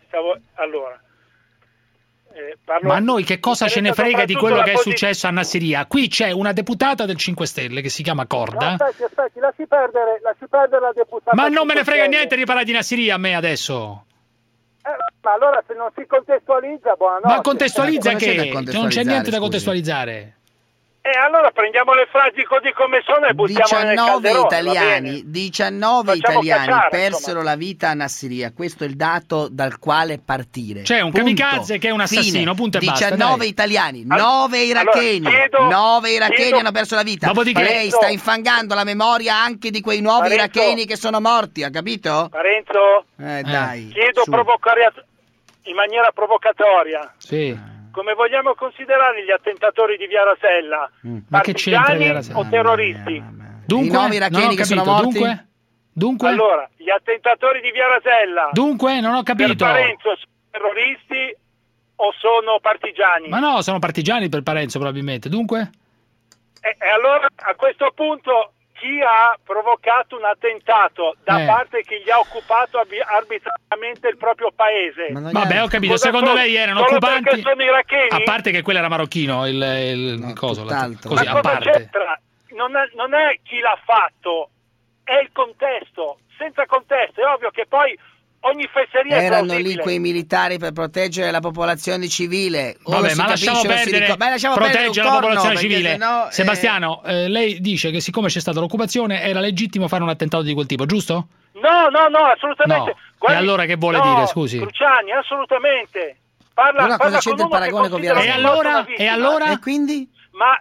Ma a noi che cosa ce ne frega di quello che è successo a Nassiriya? Qui c'è una deputata del 5 Stelle che si chiama Corda. No, aspetti, lasci perdere la deputata. Ma non me ne frega niente di parlare di Nassiriya a me adesso. Ma allora se non si contestualizza, buonanotte. Ma contestualizza che? Non c'è niente da contestualizzare. Allora prendiamo le frasi così come sono e buttiamole nel calderone. 19 italiani persero la vita a Nassiriya. Questo è il dato dal quale partire. C'è un kamikaze che è un assassino, punto e basta. 19 italiani, 9 iracheni. 9 iracheni hanno perso la vita. Dopodiché lei sta infangando la memoria anche di quei 9 iracheni che sono morti, ha capito? Parenzo, dai. Chiedo in maniera provocatoria. Sì. Come vogliamo considerare gli attentatori di Via Rasella? Ma che c'entra Via Rasella? O terroristi? Dunque, i 9 iracheni che sono morti? Dunque? Allora, gli attentatori di Via Rasella. Dunque, non ho capito. Per Parenzo sono terroristi o sono partigiani? Ma no, sono partigiani per Parenzo probabilmente. Dunque? E allora, a questo punto, chi ha provocato un attentato da parte che gli ha occupato arbitrariamente il proprio paese? Vabbè, ho capito. Secondo lei erano occupanti? Sono iracheni? A parte che quello era marocchino, il coso. Così, ma cosa c'entra? Non è chi l'ha fatto, è il contesto. Senza contesto è ovvio che poi ogni fesseria è erano plausibile. lì quei militari per proteggere la popolazione civile. Vabbè, ma lasciamo perdere proteggere la popolazione civile. No, Sebastiano, lei dice che siccome c'è stata l'occupazione era legittimo fare un attentato di quel tipo, giusto? No, assolutamente. No. Guardi, e allora che vuole dire, scusi? Cruciani, assolutamente. Parla cosa c'entra il paragone con Via Rasella? E allora? E quindi? Ma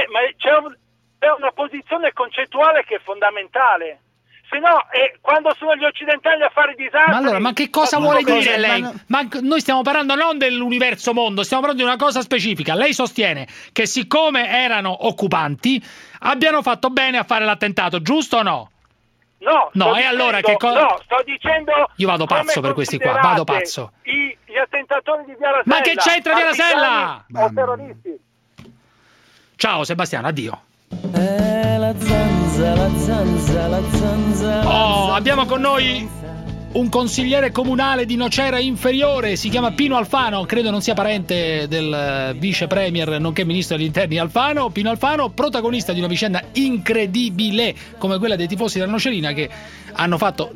c'è una posizione concettuale che è fondamentale. Se no, quando sono gli occidentali a fare disastri... Ma allora, ma che cosa vuole dire lei? Ma noi stiamo parlando non dell'universo mondo, stiamo parlando di una cosa specifica. Lei sostiene che siccome erano occupanti, abbiano fatto bene a fare l'attentato, giusto o no? No, e allora che cosa... No, sto dicendo... Io vado pazzo per questi qua, vado pazzo. Gli attentatori di Via Rasella... Ma che c'entra Via Rasella? O terroristi. Ciao Sebastiano, addio. La zanza. Oh, abbiamo con noi un consigliere comunale di Nocera Inferiore, si chiama Pino Alfano, credo non sia parente del vice premier nonché ministro degli interni Alfano. Pino Alfano, protagonista di una vicenda incredibile come quella dei tifosi della Nocerina che hanno fatto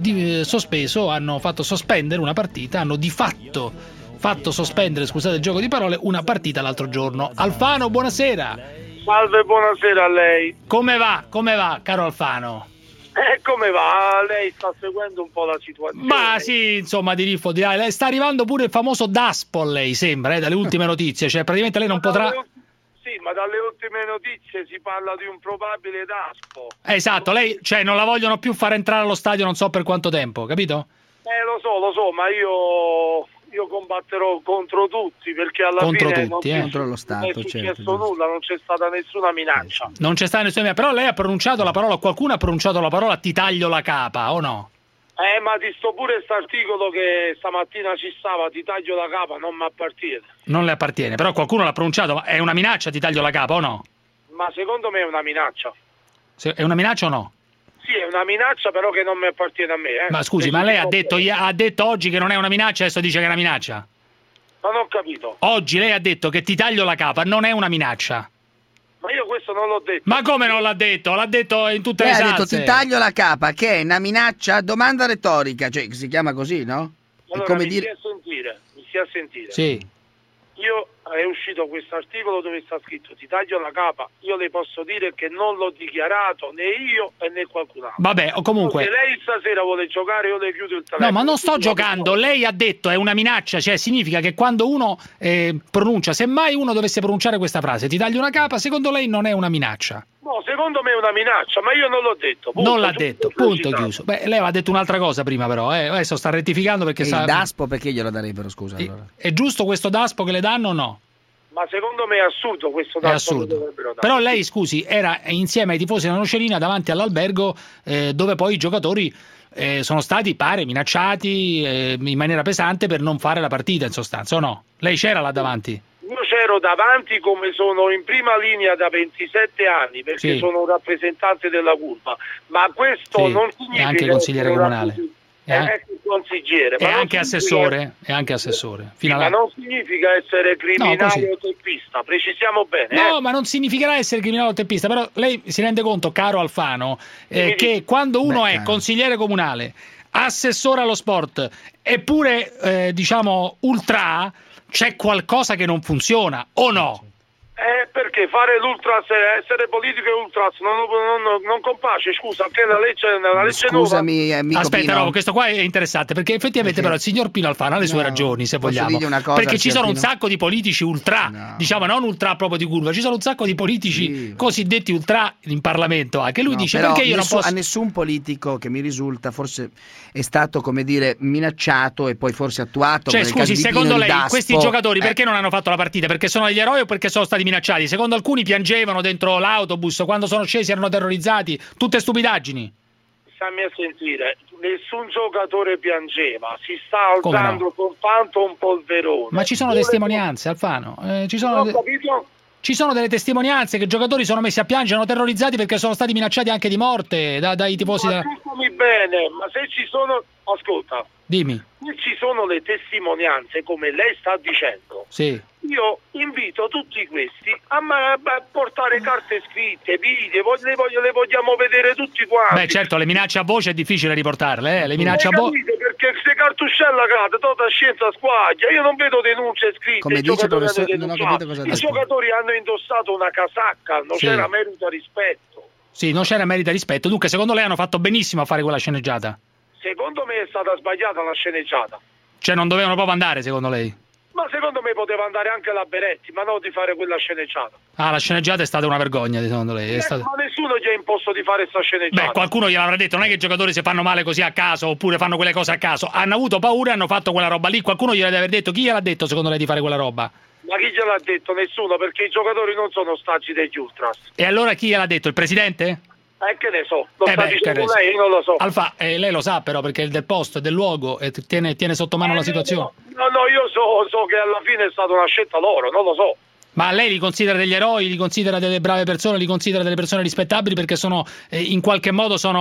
sospendere una partita, hanno di fatto sospendere, scusate il gioco di parole, una partita l'altro giorno. Alfano, buonasera. Salve, buonasera a lei. Come va, caro Alfano? Come va? Lei sta seguendo un po' la situazione. Ma sì, insomma, di riffo di là. Sta arrivando pure il famoso Daspo, lei sembra, dalle ultime notizie. Cioè, praticamente lei non potrà... Sì, ma dalle ultime notizie si parla di un probabile Daspo. Esatto, lei, cioè, non la vogliono più far entrare allo stadio non so per quanto tempo, capito? Lo so, ma io combatterò contro tutti, perché alla fine contro lo Stato, non è successo nulla, non c'è stata nessuna minaccia. Non c'è stata nessuna minaccia, però lei ha pronunciato la parola, qualcuno ha pronunciato la parola ti taglio la capa, o no? Ma ti sto pure st'articolo che stamattina ci stava, ti taglio la capa, non mi appartiene. Non le appartiene, però qualcuno l'ha pronunciato, ma è una minaccia ti taglio la capa o no? Ma secondo me è una minaccia. È una minaccia o no? Sì, è una minaccia, però che non mi appartiene a me. Ma scusi, ma lei ha detto oggi che non è una minaccia, adesso dice che è una minaccia? Non ho capito. Oggi lei ha detto che ti taglio la capa, non è una minaccia. Ma io questo non l'ho detto. Ma come non l'ha detto? L'ha detto in tutte le salse. Ha detto ti taglio la capa, che è una minaccia, domanda retorica, cioè si chiama così, no? Allora, è come mi stia a sentire. Sì. È uscito questo articolo dove sta scritto ti taglio la capa, io le posso dire che non l'ho dichiarato né io né qualcun altro. Vabbè, o comunque se lei stasera vuole giocare io le chiudo il telefono. No, ma non sto giocando, lei ha detto è una minaccia, cioè significa che quando uno pronuncia, se mai uno dovesse pronunciare questa frase ti taglio una capa, secondo lei non è una minaccia? No, secondo me è una minaccia, ma io non l'ho detto. Non l'ha detto, punto chiuso. Beh, lei aveva detto un'altra cosa prima però, adesso sta rettificando perché il Daspo perché glielo darebbero, scusa allora. È giusto questo Daspo che le danno o no? Ma secondo me è assurdo questo Daspo. È assurdo. Però lei, scusi, era insieme ai tifosi della Nocerina davanti all'albergo dove poi i giocatori sono stati, pare, minacciati in maniera pesante per non fare la partita in sostanza, o no? Lei c'era là davanti? Io c'ero ero davanti come sono in prima linea da 27 anni, perché sono un rappresentante della curva, ma questo non significa... È anche consigliere comunale. È consigliere, e anche assessore, ma non significa essere criminale o teppista, precisiamo bene. No, ma non significherà essere criminale o teppista, però lei si rende conto, caro Alfano, che quando uno è consigliere comunale, assessore allo sport, eppure diciamo ultra, c'è qualcosa che non funziona, o no? Perché fare l'ultras, essere politico e ultras non compace, scusa, che la legge nuova. Scusami, aspetta, no, questo qua è interessante, perché effettivamente però il signor Pino Alfano ha le sue ragioni, se vogliamo, perché ci sono un sacco di politici ultra, diciamo non ultra proprio di curva, ci sono un sacco di politici cosiddetti ultra in Parlamento, anche lui dice perché io non posso... A nessun politico che mi risulta forse è stato, come dire, minacciato e poi forse attuato. Cioè scusi, secondo lei questi giocatori perché non hanno fatto la partita? Perché sono degli eroi o perché sono stati minacciati? Secondo alcuni piangevano dentro l'autobus, quando sono scesi erano terrorizzati, tutte stupidaggini. Stammi a sentire, nessun giocatore piangeva, si sta alzando soltanto un polverone. Ma ci sono testimonianze, Alfano, ci sono delle testimonianze che i giocatori sono messi a piangere, erano terrorizzati perché sono stati minacciati anche di morte dai tifosi. Ma ascoltami bene, ma se ci sono... Ascolta. Dimmi. Se ci sono le testimonianze, come lei sta dicendo, io invito tutti questi a portare carte scritte, video, le vogliamo vedere tutti quanti. Beh, certo, le minacce a voce è difficile riportarle, le minacce a voce. Perché se cartuscella cade, tutta scienza squaglia, io non vedo denunce scritte. Come dice il professore, non ho capito cosa i giocatori hanno indossato una casacca, non c'era merito rispetto. Sì, non c'era merito rispetto. Dunque, secondo lei hanno fatto benissimo a fare quella sceneggiata? Secondo me è stata sbagliata la sceneggiata. Cioè non dovevano proprio andare, secondo lei? Ma secondo me poteva andare anche la Beretti, ma non di fare quella sceneggiata. Ah, la sceneggiata è stata una vergogna, secondo lei? Ma nessuno gli ha imposto di fare questa sceneggiata. Beh, qualcuno gliel'avrà detto, non è che i giocatori si fanno male così a caso, oppure fanno quelle cose a caso. Hanno avuto paura e hanno fatto quella roba lì. Qualcuno gliela deve aver detto. Chi gliel'ha detto, secondo lei, di fare quella roba? Ma chi gliel'ha detto? Nessuno, perché i giocatori non sono ostaggi degli ultras. E allora chi gliel'ha detto? Il presidente? Che ne so, lo sta dicendo lei, non lo so. Alfa, lei lo sa però perché è del posto, è del luogo e tiene sotto mano la situazione. No, io so che alla fine è stata una scelta loro, non lo so. Ma lei li considera degli eroi, li considera delle brave persone, li considera delle persone rispettabili perché sono in qualche modo si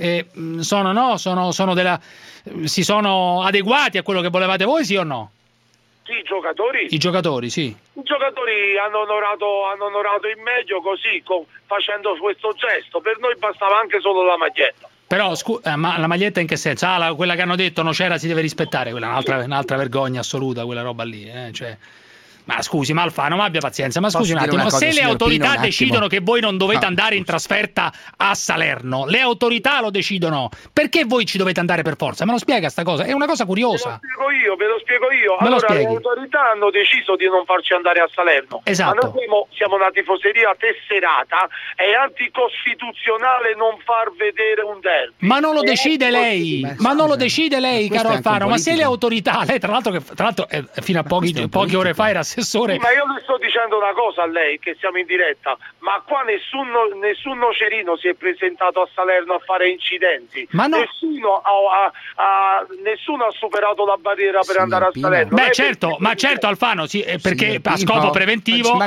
sono adeguati a quello che volevate voi, sì o no? I giocatori? I giocatori, sì. I giocatori hanno onorato il meglio così, facendo questo gesto. Per noi bastava anche solo la maglietta. Però, ma la maglietta in che senso? Quella che hanno detto Nocera si deve rispettare, quella è un'altra vergogna assoluta, quella roba lì, cioè... Ma scusi, ma Alfano, ma abbia pazienza, ma scusi un attimo, se le autorità decidono che voi non dovete andare in trasferta a Salerno, le autorità lo decidono, perché voi ci dovete andare per forza? Me lo spiega sta cosa? È una cosa curiosa. Ve lo spiego io. Allora, le autorità hanno deciso di non farci andare a Salerno. Esatto. Ma noi siamo una tifoseria tesserata, è anticostituzionale non far vedere un derby. Ma non lo decide lei, non lo decide lei, caro Alfano, ma se le autorità, lei tra l'altro fino a poche ore fa era assessore. Sì, ma io le sto dicendo una cosa a lei, che siamo in diretta, ma qua nessun nocerino si è presentato a Salerno a fare incidenti. Ma no. Nessuno ha superato la barriera per andare a Salerno. Beh, certo, Alfano, sì, perché a scopo preventivo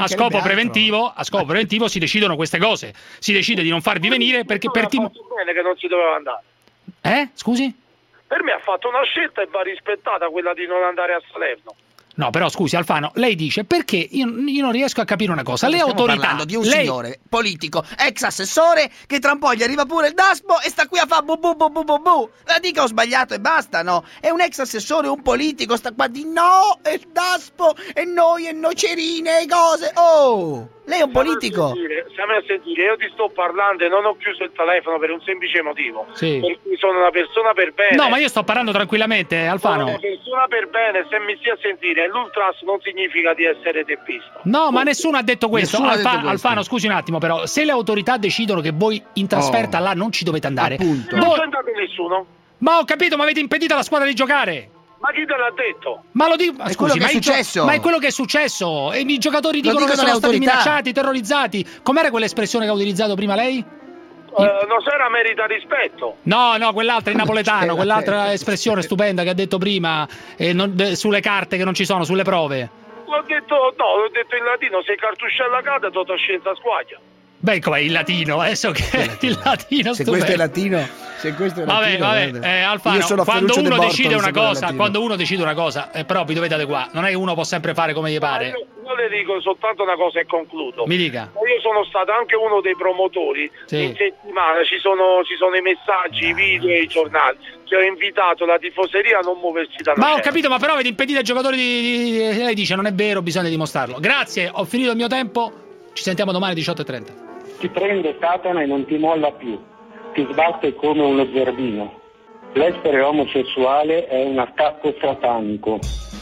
si decidono queste cose. Si decide di non farvi venire perché per bene che non si doveva andare. Scusi? Per me ha fatto una scelta e va rispettata quella di non andare a Salerno. No, però scusi Alfano, lei dice perché io non riesco a capire una cosa. Le autorità parlando di un signore politico, ex assessore, che tra un po' gli arriva pure il daspo e sta qui a fare bu. La dica ho sbagliato e basta, no? È un ex assessore, un politico, sta qua di no, è il daspo, e noi, e nocerine, e cose. Oh! Lei è un politico. Stiamo a sentire, io ti sto parlando e non ho chiuso il telefono per un semplice motivo. Sì. Per cui sono una persona per bene. No, ma io sto parlando tranquillamente, Alfano. Sono una persona per bene, se mi stia a sentire, l'ultras non significa di essere teppista. No, ma nessuno ha detto questo. Alfano, scusi un attimo però, se le autorità decidono che voi in trasferta là non ci dovete andare. Appunto. Non c'è andato nessuno. Ma ho capito, ma avete impedito alla squadra di giocare. Ma chi te l'ha detto? Ma lo dico, scusi, ma è quello che è successo. E i giocatori dicono che sono stati minacciati, terrorizzati. Com'era quell'espressione che ha utilizzato prima lei? Nocera merita rispetto. No, quell'altra in napoletano, quell'altra espressione stupenda che ha detto prima sulle carte che non ci sono, sulle prove. Ho detto in latino, sei cartuscella cada, tutta scienza squaglia. Beh, com'è il latino? Adesso che il latino se questo è latino, vabbè, Alfano, quando uno decide una cosa, però vi dovete adeguare. Non è che uno può sempre fare come gli pare. Io le dico soltanto una cosa e concludo. Mi dica. Io sono stato anche uno dei promotori. Sì. In settimana ci sono i messaggi, i video e i giornali. Che ho invitato la tifoseria a non muoversi da Ma ho capito, ma però avete impedito ai giocatori lei dice non è vero, bisogna dimostrarlo. Grazie, ho finito il mio tempo. Ci sentiamo domani 18:30. Ti prende Satana e non ti molla più, ti sbatte come uno zerbino. L'essere omosessuale è un attacco satanico.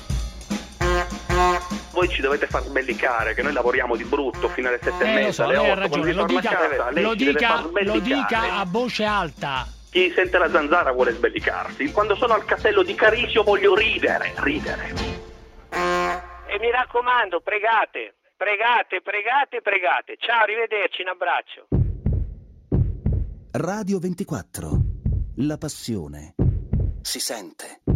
Voi ci dovete far sbellicare, che noi lavoriamo di brutto fino alle 7:30, alle 8. Ragione, lo dica a voce alta. Chi sente la zanzara vuole sbellicarsi. Quando sono al castello di Carisio voglio ridere. E mi raccomando, pregate. Ciao, arrivederci, un abbraccio. Radio 24. La passione si sente.